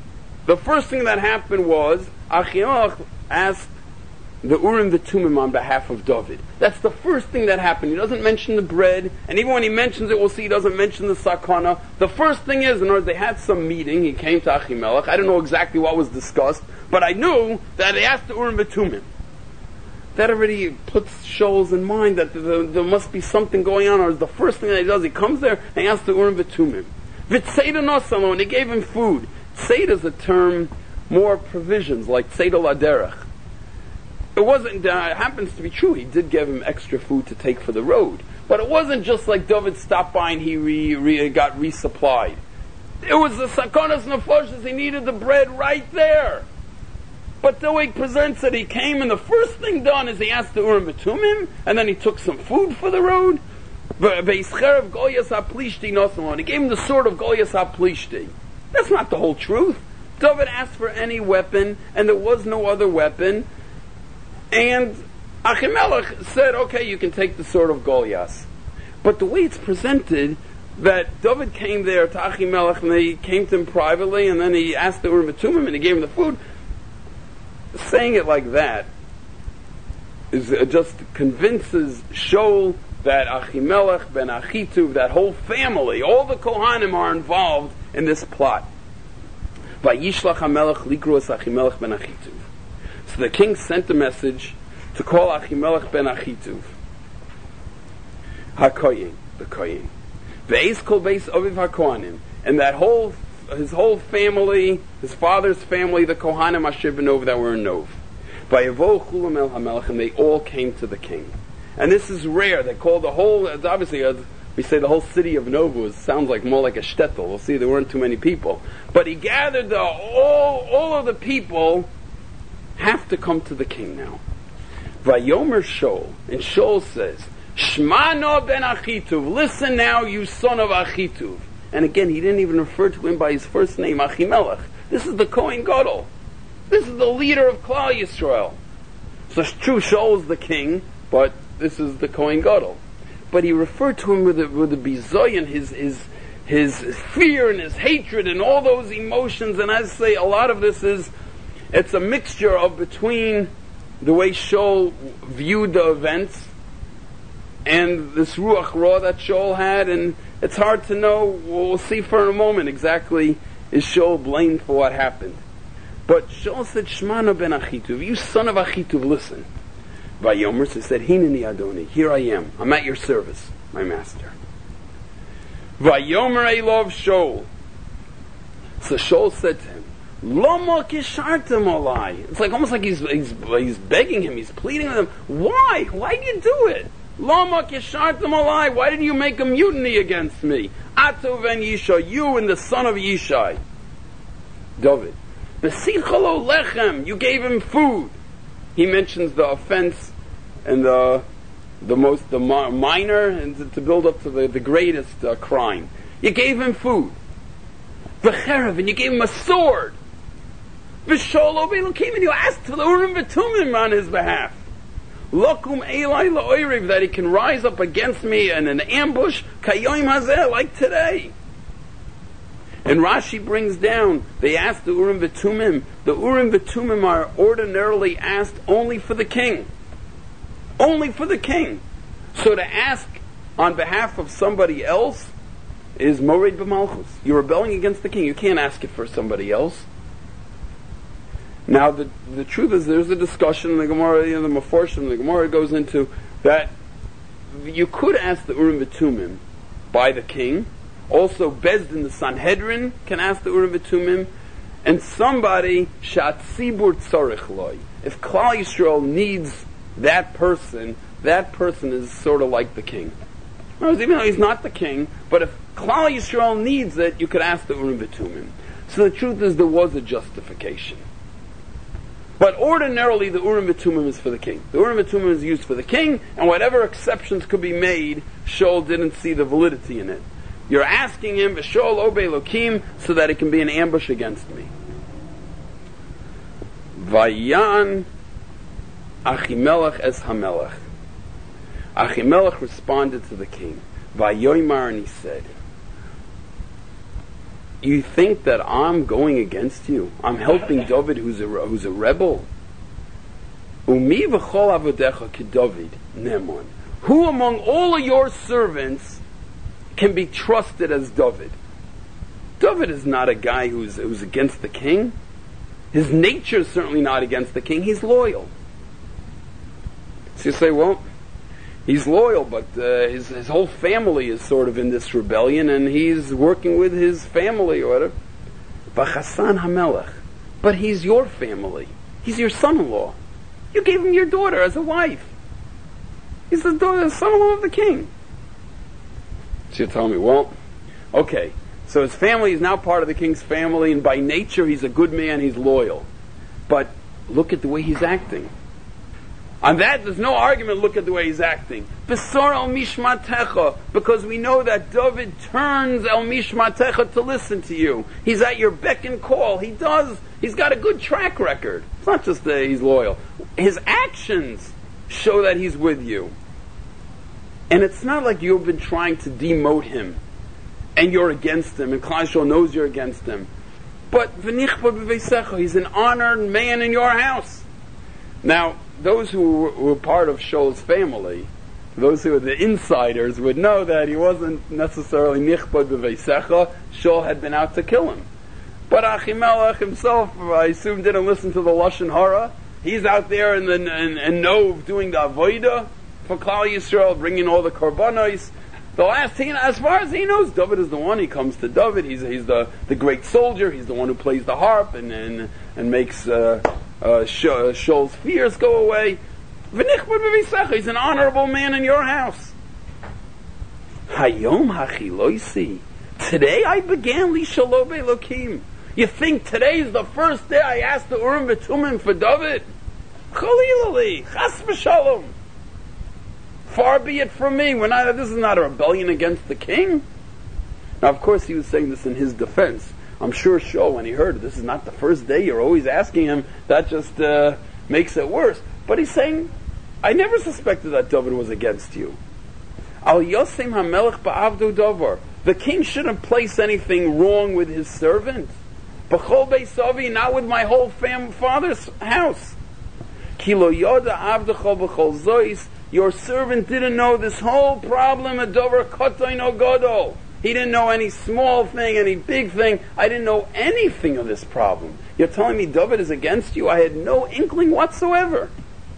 the first thing that happened was Achimelech asked the Urim V'Tumim on behalf of David. That's the first thing that happened. He doesn't mention the bread, and even when he mentions it, we'll see he doesn't mention the sakana. The first thing is, in other words, they had some meeting. He came to Achimelech. I don't know exactly what was discussed, but I knew that they asked the Urim V'Tumim. That already puts Shaul's in mind that there must be something going on. Or the first thing that he does, he comes there and he asks the Urim V'Tumim. V'Tzeda Nosalo, and he gave him food. Tzeda is a term, more provisions, like Tzeda Laderech. It wasn't, it happens to be true, he did give him extra food to take for the road. But it wasn't just like David stopped by and he got resupplied. It was the Sakonas Nefoshes, he needed the bread right there. But the way he presents it, he came and the first thing done is he asked the Urim V'Tumim, and then he took some food for the road. And he gave him the sword of Goliath HaPlishti. That's not the whole truth. David asked for any weapon, and there was no other weapon. And Achimelech said, okay, you can take the sword of Goliath. But the way it's presented, that David came there to Achimelech, and they came to him privately, and then he asked the Urim V'Tumim, and he gave him the food. Saying it like that is just convinces Shaul that Achimelech ben Achituv, that whole family, all the Kohanim are involved in this plot. Vayishlach HaMelech likros Achimelech ben Achituv. So the king sent a message to call Achimelech ben Achituv. HaKoyin, the Koyin. Ve'ez kol beis aviv HaKohanim. And that his whole family, his father's family, the Kohanim Asher B'Nov that were in Nov. Vayavo chulam el HaMelech, and they all came to the king. And this is rare. They called the whole, obviously, as we say, the whole city of Nov sounds like more like a shtetl. We'll see there weren't too many people. But he gathered all of the people have to come to the king now. Vayomer Shaul, and Shaul says, Shma no ben Achituv, listen now, you son of Achituv. And again, he didn't even refer to him by his first name, Achimelech. This is the Kohen Gadol. This is the leader of Klal Yisrael. So it's true, Shaul is the king, but this is the Kohen Gadol. But he referred to him with the bizoyon, his fear and his hatred and all those emotions. And as I say, a lot of this it's a mixture of between the way Shaul viewed the events and this Ruach Ra that Shaul had, and it's hard to know. We'll see for a moment exactly is Shaul blamed for what happened. But Shaul said, Shmana ben Achituv, you son of Achituv, listen. Vayomer, so he said, Hineni Adoni, here I am. I'm at your service, my master. Vayomer Elov Shaul. So Shaul said to him, Lama kishartem alai. It's like almost like he's begging him, he's pleading with him. Why? Why did you do it? Lama kishartem alai. Why did you make a mutiny against me? Atov ben Yishai, you and the son of Yishai. David. Besichalo lechem, you gave him food. He mentions the offense and the minor, and to build up to the greatest crime. You gave him food. V'cherev, and you gave him a sword. V'shol came and you asked for the Urim V'Tumim on his behalf. Lokum Elai la'oiriv, that he can rise up against me in an ambush, kayoim hazeh, like today. And Rashi brings down, they asked the Urim V'Tumim. The Urim V'Tumim are ordinarily asked only for the king. Only for the king. So to ask on behalf of somebody else is Mored B'Malchus. You're rebelling against the king. You can't ask it for somebody else. Now, the truth is, there's a discussion in the Gemara, the Meforshim, the Gemara goes into that you could ask the Urim V'Tumim by the king. Also, Bezdin, the Sanhedrin, can ask the Urim V'Tumim. And somebody, Shatzibur Tzorich Loi. If Klal Yisrael needs that person is sort of like the king. Even though he's not the king, but if Klal Yisrael needs it, you could ask the Urim V'Tumim. So the truth is, there was a justification. But ordinarily, the Urim V'Tumim is for the king. The Urim V'Tumim is used for the king, and whatever exceptions could be made, Shaul didn't see the validity in it. You're asking him, V'Shaul obey Elokim, so that it can be an ambush against me. Vayan Achimelech es Hamelech. Achimelech responded to the king. Vayoymar, and he said, You think that I'm going against you? I'm helping David, who's a rebel. Umi v'chol avodecha k'David nemon. Who among all of your servants can be trusted as David? David is not a guy who's against the king. His nature is certainly not against the king. He's loyal. So you say, well, he's loyal, but his whole family is sort of in this rebellion, and he's working with his family or whatever. V'chasan hamelech. But he's your family. He's your son-in-law. You gave him your daughter as a wife. He's the son-in-law of the king. So you tell me, well, okay, so his family is now part of the king's family, and by nature he's a good man, he's loyal. But look at the way he's acting. On that, there's no argument, look at the way he's acting. Besor el mishmatecha, because we know that David turns el mishmatecha to listen to you. He's at your beck and call. He's got a good track record. It's not just that he's loyal. His actions show that he's with you. And it's not like you've been trying to demote him, and you're against him, and Klal Yisrael knows you're against him. But v'nichba b'veisecha, he's an honored man in your house. Now, those who were part of Shaul's family, those who were the insiders, would know that he wasn't necessarily nichbad b'veisecha. Shaul had been out to kill him. But Achimelech himself, I assume, didn't listen to the Lashon Hara. He's out there in Nov doing the Avodah for Klal Yisrael, bringing all the korbanos. The last thing, as far as he knows, David is the one. He comes to David. He's the great soldier. He's the one who plays the harp and makes Shaul's fears go away. He's an honorable man in your house. Hayom hachiloisi. Today I began li shalo be'elokim. You think today is the first day I asked the Urim V'Tumim for David? Chalilali, chas v'shalom. Far be it from me. This is not a rebellion against the king. Now, of course, he was saying this in his defense. I'm sure Shaul, when he heard it, this is not the first day, you're always asking him, that just makes it worse. But he's saying, I never suspected that David was against you. Al Yosem HaMelech Ba'avdu Davar. The king shouldn't place anything wrong with his servant. B'chol Beisavi, not with my whole father's house. Ki lo yoda avdecho b'chol zois. Your servant didn't know this whole problem of Dover Kotoin o Godol. He didn't know any small thing, any big thing. I didn't know anything of this problem. You're telling me David is against you? I had no inkling whatsoever.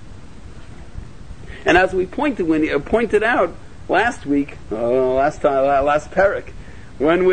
And as we pointed out last week, last parak, when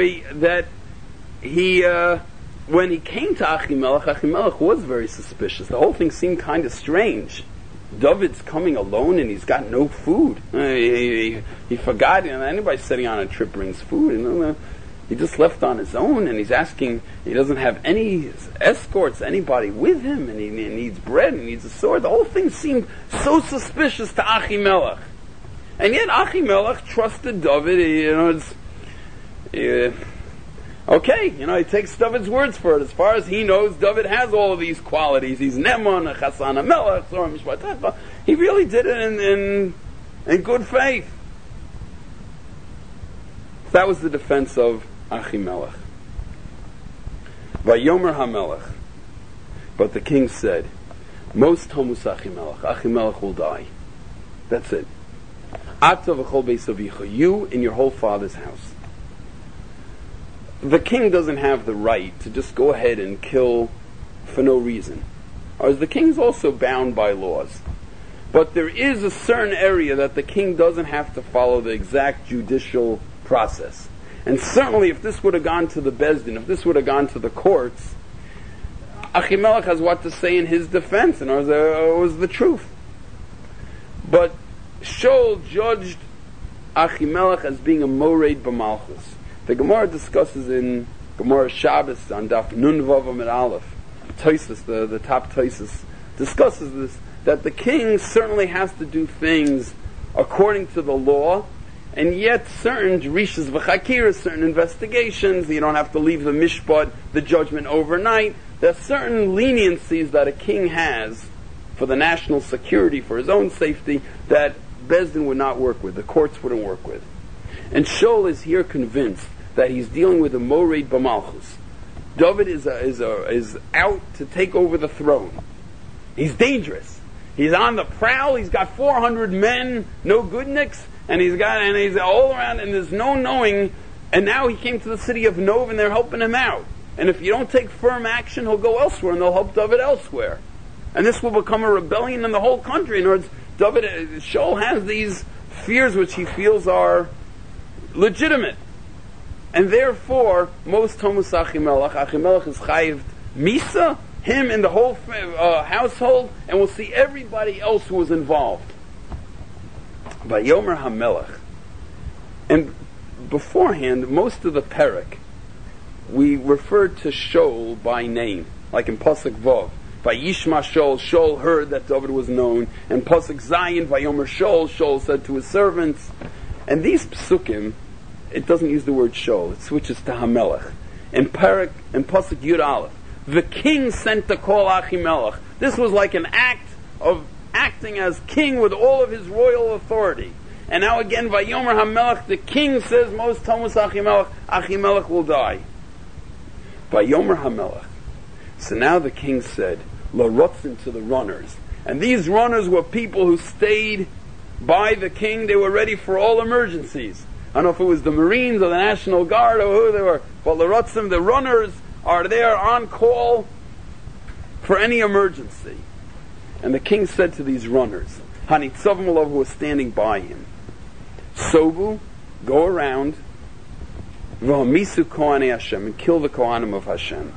he came to Achimelech was very suspicious. The whole thing seemed kind of strange. David's coming alone and he's got no food. He forgot. Anybody sitting on a trip brings food. He just left on his own, and he's asking. He doesn't have any escorts, anybody with him, and he needs bread and needs a sword. The whole thing seemed so suspicious to Achimelech, and yet Achimelech trusted David. Okay, he takes David's words for it. As far as he knows, David has all of these qualities. He's Neman, Chasan HaMelech, Zoram Mishpatecha. He really did it in good faith. That was the defense of Achimelech. Vayomer HaMelech. But the king said, Most Homus Achimelech. Achimelech will die. That's it. Ata v'chol beis avicha. You in your whole father's house. The king doesn't have the right to just go ahead and kill for no reason. As the king's also bound by laws. But there is a certain area that the king doesn't have to follow the exact judicial process. And certainly if this would have gone to the Bezdin, if this would have gone to the courts, Achimelech has what to say in his defense, and it was the truth. But Shaul judged Achimelech as being a mored b'malchus. The Gemara discusses in Gemara Shabbos on Daf Nun Vav Amid Aleph, Tosfos, the top Tosfos, discusses this, that the king certainly has to do things according to the law, and yet certain rishas v'chakiras, certain investigations, you don't have to leave the mishpat, the judgment overnight. There are certain leniencies that a king has for the national security, for his own safety, that Bezdin would not work with, the courts wouldn't work with. And Shaul is here convinced that he's dealing with a Mored B'Malchus. David is out to take over the throne. He's dangerous. He's on the prowl. He's got 400 men, no goodniks, and he's all around, and there's no knowing. And now he came to the city of Nov, and they're helping him out. And if you don't take firm action, he'll go elsewhere, and they'll help David elsewhere. And this will become a rebellion in the whole country. In other words, Shaul has these fears which he feels are legitimate. And therefore, most Tomus Achimelech is chayived Misa, him and the whole household, and we'll see everybody else who was involved. Vayomer HaMelech. And beforehand, most of the Perek, we referred to Shaul by name, like in Pasuk Vav. Vayishma Shaul, Shaul heard that David was known, and Pasuk Zayin, Vayomer Shaul, Shaul said to his servants. And these psukim, it doesn't use the word Shaul, it switches to HaMelech. In Pasuk Yud Aleph, the king sent to call Achimelech. This was like an act of acting as king with all of his royal authority. And now again, Vayomer HaMelech, the king says, most Tomus Achimelech, Achimelech will die. Vayomer HaMelech. So now the king said, L'rotzim, to the runners. And these runners were people who stayed by the king. They were ready for all emergencies. I don't know if it was the Marines or the National Guard or who they were, but L'rotzim, the runners, are there on call for any emergency. And the king said to these runners, Hanitzavim Olav, who was standing by him, Sobu, go around, V'hamisu Kohanei Hashem, and kill the Kohanim of Hashem.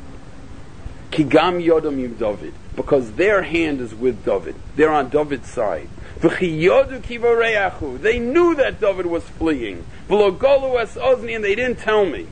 Kigam Yodam Yim David, because their hand is with David. They're on David's side. V'chiyodu kivareyachu, they knew that David was fleeing. V'lo golu es ozni, and they didn't tell me.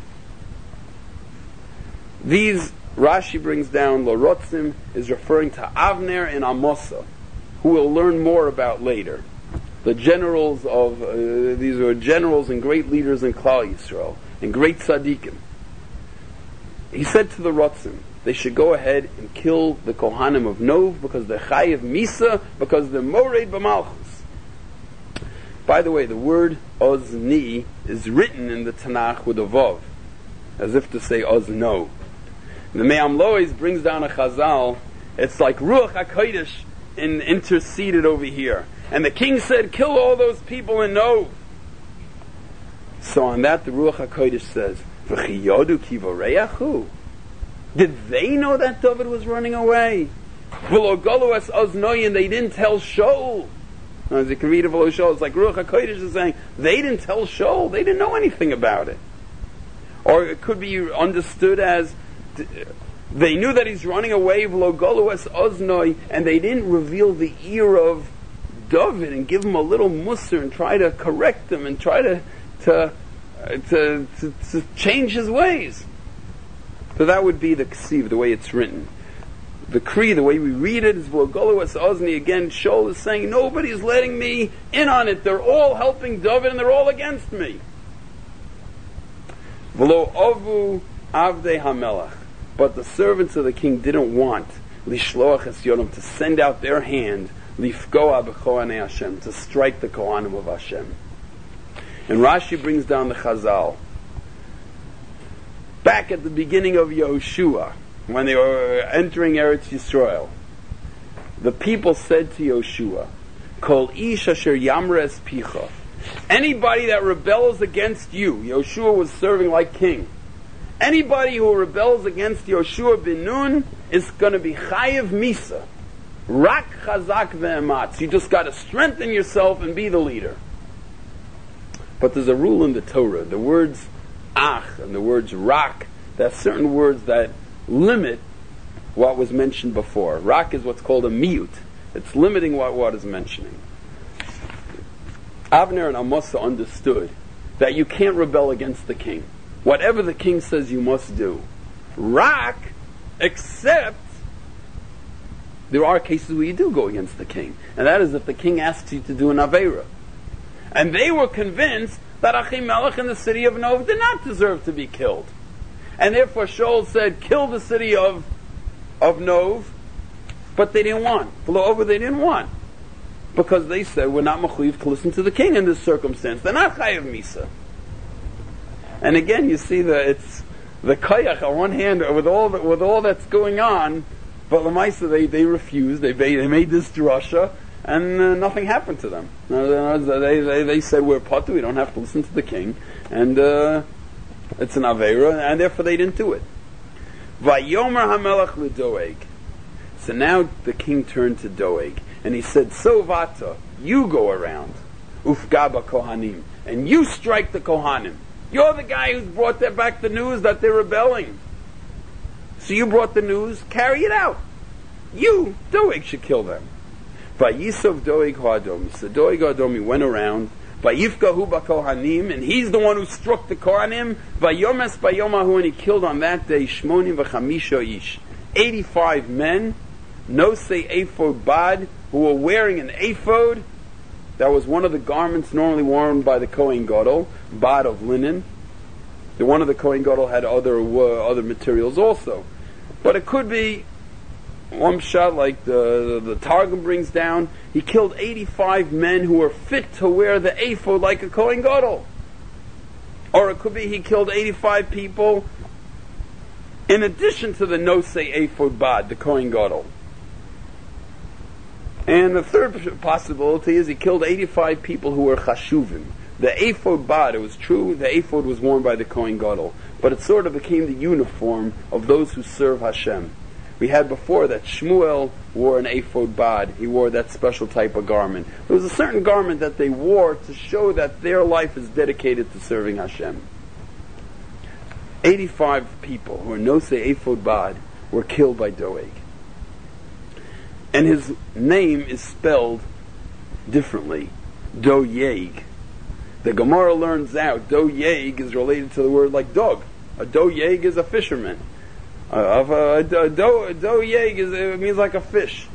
These, Rashi brings down, L'rotzim is referring to Avner and Amasa, who we'll learn more about later. The generals of, these were generals and great leaders in Klal Yisrael, and great tzaddikim. He said to the Rotzim, they should go ahead and kill the Kohanim of Nov, because they're Chayiv Misa, because they're Mored B'Malchus. By the way, the word Ozni is written in the Tanakh with a Vav, as if to say Ozno. The Me'am Lois brings down a Chazal, it's like Ruach HaKodesh interceded over here. And the king said, kill all those people in Nov. So on that, the Ruach HaKodesh says, V'chiyodu kivareyachu. Did they know that David was running away? V'lo golu es oznoi, and they didn't tell Shaul. As you can read of Shaul, it's like Ruach HaKodesh is saying, they didn't tell Shaul. They didn't know anything about it. Or it could be understood as, they knew that he's running away, v'lo golu es oznoi, and they didn't reveal the ear of David and give him a little musar and try to correct him and try to change his ways. So that would be the ksiv, the way it's written. The kri, the way we read it, is v'logolu es ozni. Again, Shaul is saying, nobody's letting me in on it. They're all helping David and they're all against me. V'lo ovu avdei hamelach. But the servants of the king didn't want lishloach es yodam, to send out their hand, lifgoa b'kohanei Hashem, to strike the Kohanim of Hashem. And Rashi brings down the Chazal. Back at the beginning of Yehoshua, when they were entering Eretz Yisrael, the people said to Yehoshua, Kol ish asher yamres picha. Anybody that rebels against you, Yehoshua was serving like king. Anybody who rebels against Yehoshua bin Nun is going to be chayiv misa. Rak chazak ve'ematz. You just got to strengthen yourself and be the leader. But there's a rule in the Torah. The words ach and the words rak, that's certain words that limit what was mentioned before. Rak is what's called a miut. It's limiting what is mentioning. Avner and Amasa understood that you can't rebel against the king. Whatever the king says you must do. Rak, except there are cases where you do go against the king. And that is if the king asks you to do an Aveira. And they were convinced that Achimelech in the city of Nov did not deserve to be killed. And therefore Shaul said, kill the city of Nov, but they didn't want. They didn't want. Because they said, we're not mechuyev to listen to the king in this circumstance. They're not chayav misa. And again, you see it's the koyach on one hand with all that's going on, but Lamaisa they refused. They made this drasha, and nothing happened to them. They said we're potter, we don't have to listen to the king, and it's an avera, and therefore they didn't do it. Vayomer hamelach l'Doeg. So now the king turned to Doeg, and he said, "So vata, you go around, ufgaba kohanim, and you strike the kohanim. You're the guy who's brought back the news that they're rebelling. So you brought the news, carry it out. You, Doeg, should kill them." Vayisov Doeg ha'adom. So Doeg ha'adom, he went around. Vayifgahu ba'kohanim, and he's the one who struck the kohanim. Vayomes bayomahu, and he killed on that day shmonim v'chamisha ish, 85 men, no say ephod bad, who were wearing an ephod. That was one of the garments normally worn by the Kohen Gadol, bad of linen. The one of the Kohen Gadol had other materials also, but it could be one shot like the Targum brings down. He killed 85 men who were fit to wear the ephod like a Kohen Gadol, or it could be he killed 85 people in addition to the nosei ephod bad, the Kohen Gadol. And the third possibility is he killed 85 people who were chashuvim. The ephod bad, it was true, the ephod was worn by the Kohen Gadol, but it sort of became the uniform of those who serve Hashem. We had before that Shmuel wore an ephod bad. He wore that special type of garment. There was a certain garment that they wore to show that their life is dedicated to serving Hashem. 85 people who were nosei ephod bad were killed by Doeg. And his name is spelled differently. Doeg. The Gemara learns out Doeg is related to the word like dog. A Doeg is a fisherman. Doeg it means like a fish.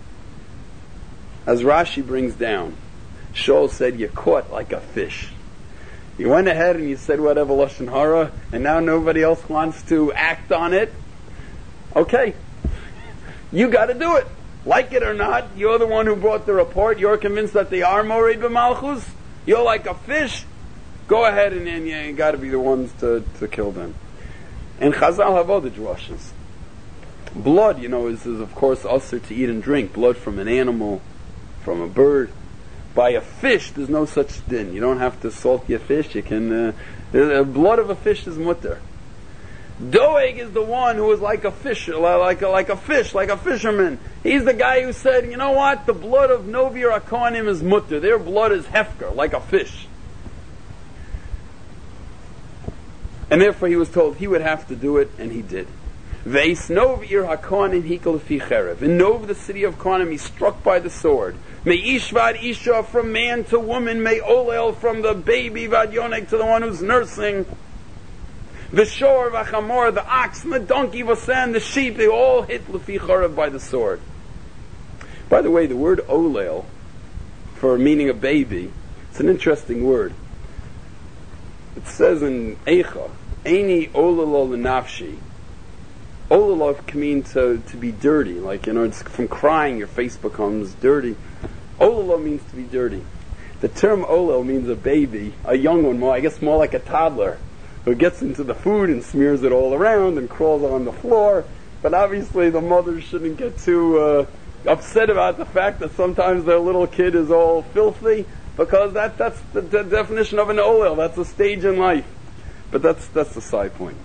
As Rashi brings down, Shaul said, "You caught like a fish." You went ahead and you said whatever lashon hara, and now nobody else wants to act on it. Okay, you got to do it. Like it or not, you're the one who brought the report. You're convinced that they are morid b'malchus. You're like a fish. Go ahead and you got to be the ones to kill them. And Chazal have other drushes. Blood, is of course usher to eat and drink. Blood from an animal, from a bird. By a fish, there's no such din. You don't have to salt your fish. You can. The blood of a fish is mutter. Doeg is the one who is like a fish, like a fish, like a fisherman. He's the guy who said, "You know what? The blood of Novi or Akonim is mutter. Their blood is hefker, like a fish." And therefore he was told he would have to do it, and he did. Veis Nov ir Hakonim hikol fi cherev. In Nov, the city of Konim, he struck by the sword. May Ishvad Isha, from man to woman. May Olel, from the baby Vadyonek to the one who's nursing. The shor, v'chamor, the ox, and the donkey, v'san, the sheep, they all hit lefi chorev by the sword. By the way, the word olel, for meaning a baby, it's an interesting word. It says in Eicha, Eini olelo l'nafshi. Olelo can mean to be dirty, like, it's from crying your face becomes dirty. Olelo means to be dirty. The term olel means a baby, a young one, I guess more like a toddler, who gets into the food and smears it all around and crawls on the floor. But obviously the mothers shouldn't get too upset about the fact that sometimes their little kid is all filthy, because that's the definition of an olel. That's a stage in life. But that's the side point.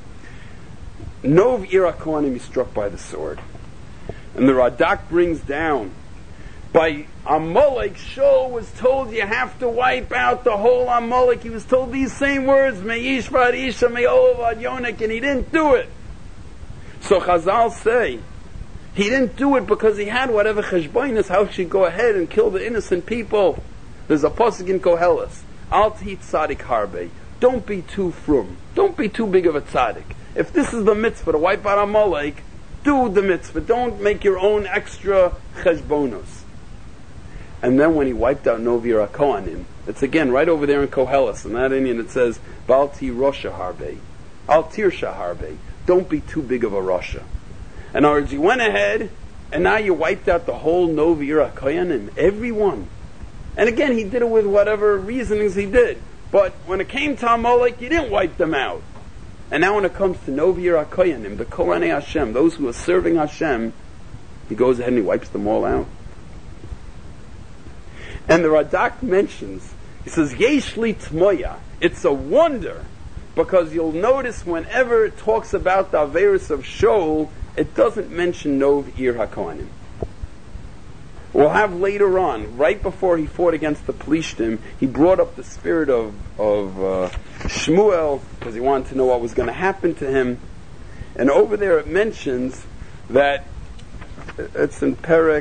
Nov Irakonim is struck by the sword. And the Radak brings down, by Amalek, Shaul was told you have to wipe out the whole Amalek. He was told these same words, May Ishvad Isha, May Olavad Yonik, and he didn't do it. So Chazal say, he didn't do it because he had whatever cheshboinus, how should go ahead and kill the innocent people. There's a pasuk in Koheles, Al Tihit Tzadik Harbe. Don't be too frum. Don't be too big of a tzaddik. If this is the mitzvah to wipe out Amalek, do the mitzvah. Don't make your own extra cheshbonos. And then when he wiped out Novi Rakoanim, it's again right over there in Koheles, in that Indian it says, Balti Rosha Harbe, Altir Shaharbe. Don't be too big of a Rasha. In other words, you went ahead, and now you wiped out the whole Novi Rakoanim, everyone. And again, he did it with whatever reasonings he did. But when it came to Amalek, you didn't wipe them out. And now when it comes to Novi Yirakoyanim, the Kohanei Hashem, those who are serving Hashem, he goes ahead and he wipes them all out. And the Radak mentions, he says, Yeshli Tmoya, it's a wonder, because you'll notice whenever it talks about the Averis of Shaul, it doesn't mention Nov Ir HaKohanim. We'll have later on, right before he fought against the Plishtim, he brought up the spirit of Shmuel, because he wanted to know what was going to happen to him. And over there it mentions that, it's in Perek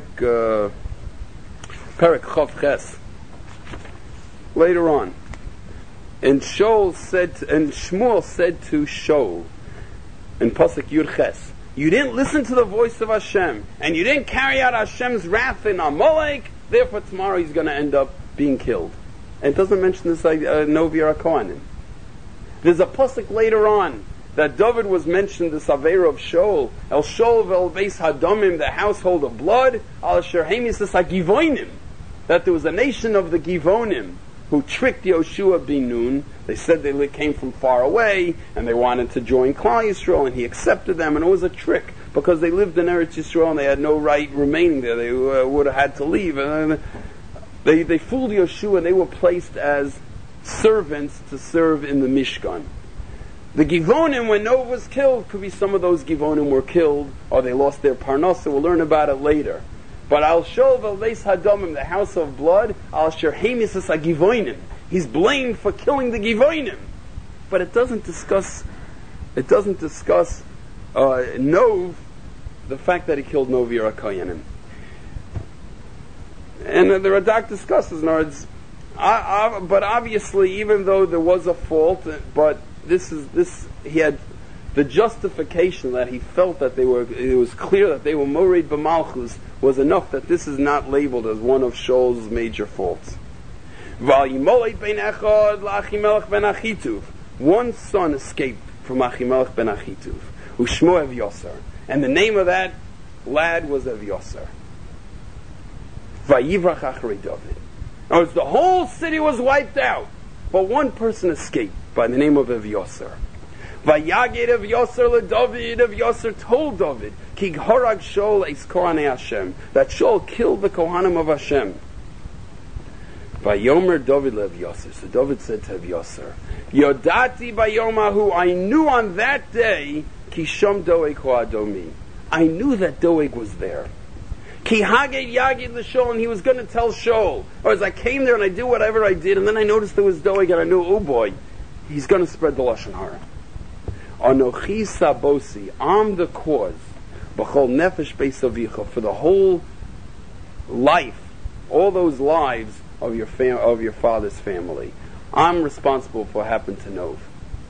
Chav Ches, later on. And Shmuel said to Shaul, in Pasuk Yud Ches, you didn't listen to the voice of Hashem, and you didn't carry out Hashem's wrath in Amalek, therefore tomorrow he's going to end up being killed. And it doesn't mention this Novi Kohanim. There's a pasuk later on that David was mentioned, the Saveira of Shaul, El Shaul vel Beis Hadomim, the household of blood, Al Asher Hemis Givonim, that there was a nation of the Givonim who tricked Yoshua bin Nun. They said they came from far away and they wanted to join Klal Yisrael, and he accepted them, and it was a trick because they lived in Eretz Yisrael and they had no right remaining there. They would have had to leave. And they fooled Yoshua, and they were placed as servants to serve in the Mishkan. The Givonim, when Noah was killed, could be some of those Givonim were killed or they lost their Parnasa. We'll learn about it later. But Al Shol Ve'Leis Hadomim, the house of blood, Al Sher Hemisas HaGivonim. He's blamed for killing the Givonim. But it doesn't discuss Nov, the fact that he killed Novi Yirakoyanim. And the Radak discusses, in other words, but obviously, even though there was a fault, but he had the justification that he felt that it was clear that they were Mored B'Malchus was enough that this is not labeled as one of Shaul's major faults. One son escaped from Achimelech ben Achituv, Ushmo Evyoser, and the name of that lad was Evyoser. Vayivrach Achrei David. In other words, the whole city was wiped out, but one person escaped by the name of Evyoser. Vayaged Evyoser leDavid, Evyoser told David, Ki Horag Shaul eis Kohanei Hashem, that Shaul killed the Kohanim of Hashem. Vayomer David leEvyoser, so David said to Evyoser, Yodati Bayomahu, I knew on that day, Ki Shom Doeg Hoadomi, I knew that Doeg was there. Ki Haged Yagid LeShaul, and he was going to tell Shaul. Or as I came there and I did whatever I did, and then I noticed there was Doeg, and I knew, oh boy, he's going to spread the Lashon Hara. Anochi Sabosi, I'm the cause, B'chol Nefesh Beis Avicha, for the whole life, all those lives of your father's family. I'm responsible for what happened to Nov.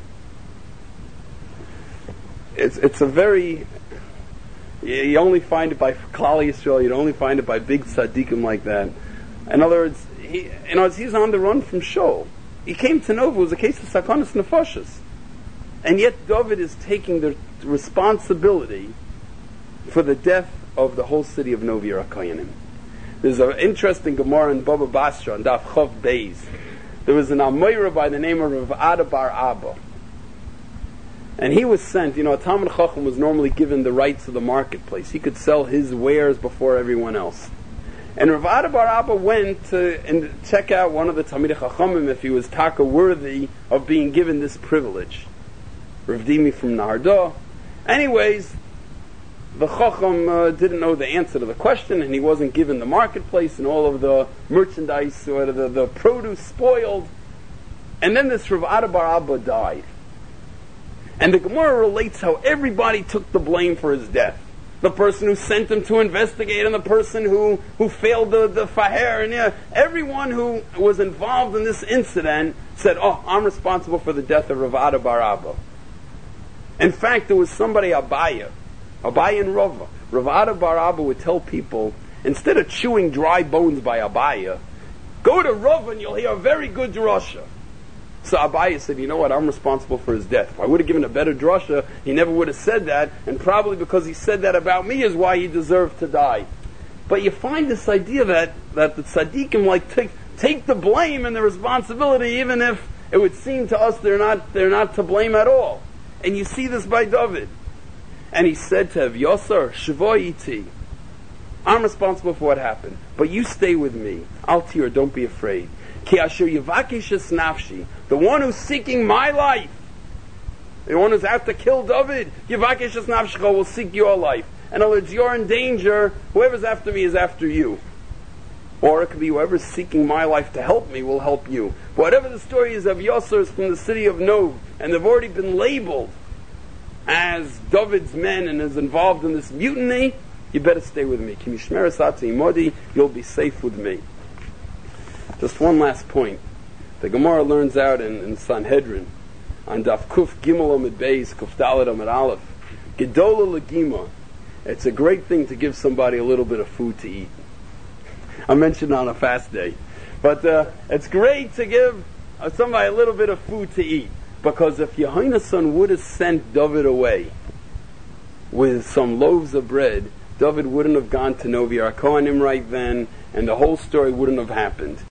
It's a very... You only find it by Klal Yisrael. You only find it by big tzaddikim like that. In other words, he's on the run from Shaul. He came to Nov. It was a case of Sakanas Nefashos. And yet David is taking the responsibility for the death of the whole city of Novi Yirakoyanim. There's an interesting Gemara in Baba Basra on Daf Chav Beis. There was an Amoira by the name of Rav Ada bar Abba. And he was sent, a Talmid Chacham was normally given the rights of the marketplace. He could sell his wares before everyone else. And Rav Ada bar Abba went to check out one of the Talmidei Chachamim if he was taka worthy of being given this privilege. Rav Dimi from Narda. Anyways, the Chacham didn't know the answer to the question, and he wasn't given the marketplace, and all of the merchandise or the produce spoiled. And then this Rav Ada bar Abba died. And the Gemara relates how everybody took the blame for his death. The person who sent him to investigate, and the person who failed the faher, and everyone who was involved in this incident said, "Oh, I'm responsible for the death of Rav Ada bar Abba." In fact, there was somebody, Abaye and Rava. Rav Ada bar Abba would tell people, instead of chewing dry bones by Abaye, go to Rava and you'll hear a very good drasha. So Abaye said, you know what, I'm responsible for his death. If I would have given a better drasha, he never would have said that, and probably because he said that about me is why he deserved to die. But you find this idea that the tzaddikim take the blame and the responsibility, even if It would seem to us they're not to blame at all. And you see this by David. And he said to Evyosar, Shvo iti. I'm responsible for what happened, but you stay with me. Al tir, don't be afraid. Ki asher yivakesh es nafshi, the one who's seeking my life, the one who's out to kill David, yivakesh es nafshecha, will seek your life. In other words, you're in danger. Whoever's after me is after you. Or it could be whoever's seeking my life to help me will help you. But whatever the story is of Yosers from the city of Nov, and they've already been labeled as David's men and is involved in this mutiny, you better stay with me. You'll be safe with me. Just one last point. The Gemara learns out in Sanhedrin on Daf Kuf Gimel Amid Beis Kuf Dalet Amid Aleph, Gedola Legima. It's a great thing to give somebody a little bit of food to eat. I mentioned on a fast day. But it's great to give somebody a little bit of food to eat. Because if Yehonasan would have sent David away with some loaves of bread, David wouldn't have gone to Novi Arkoanim right then, and the whole story wouldn't have happened.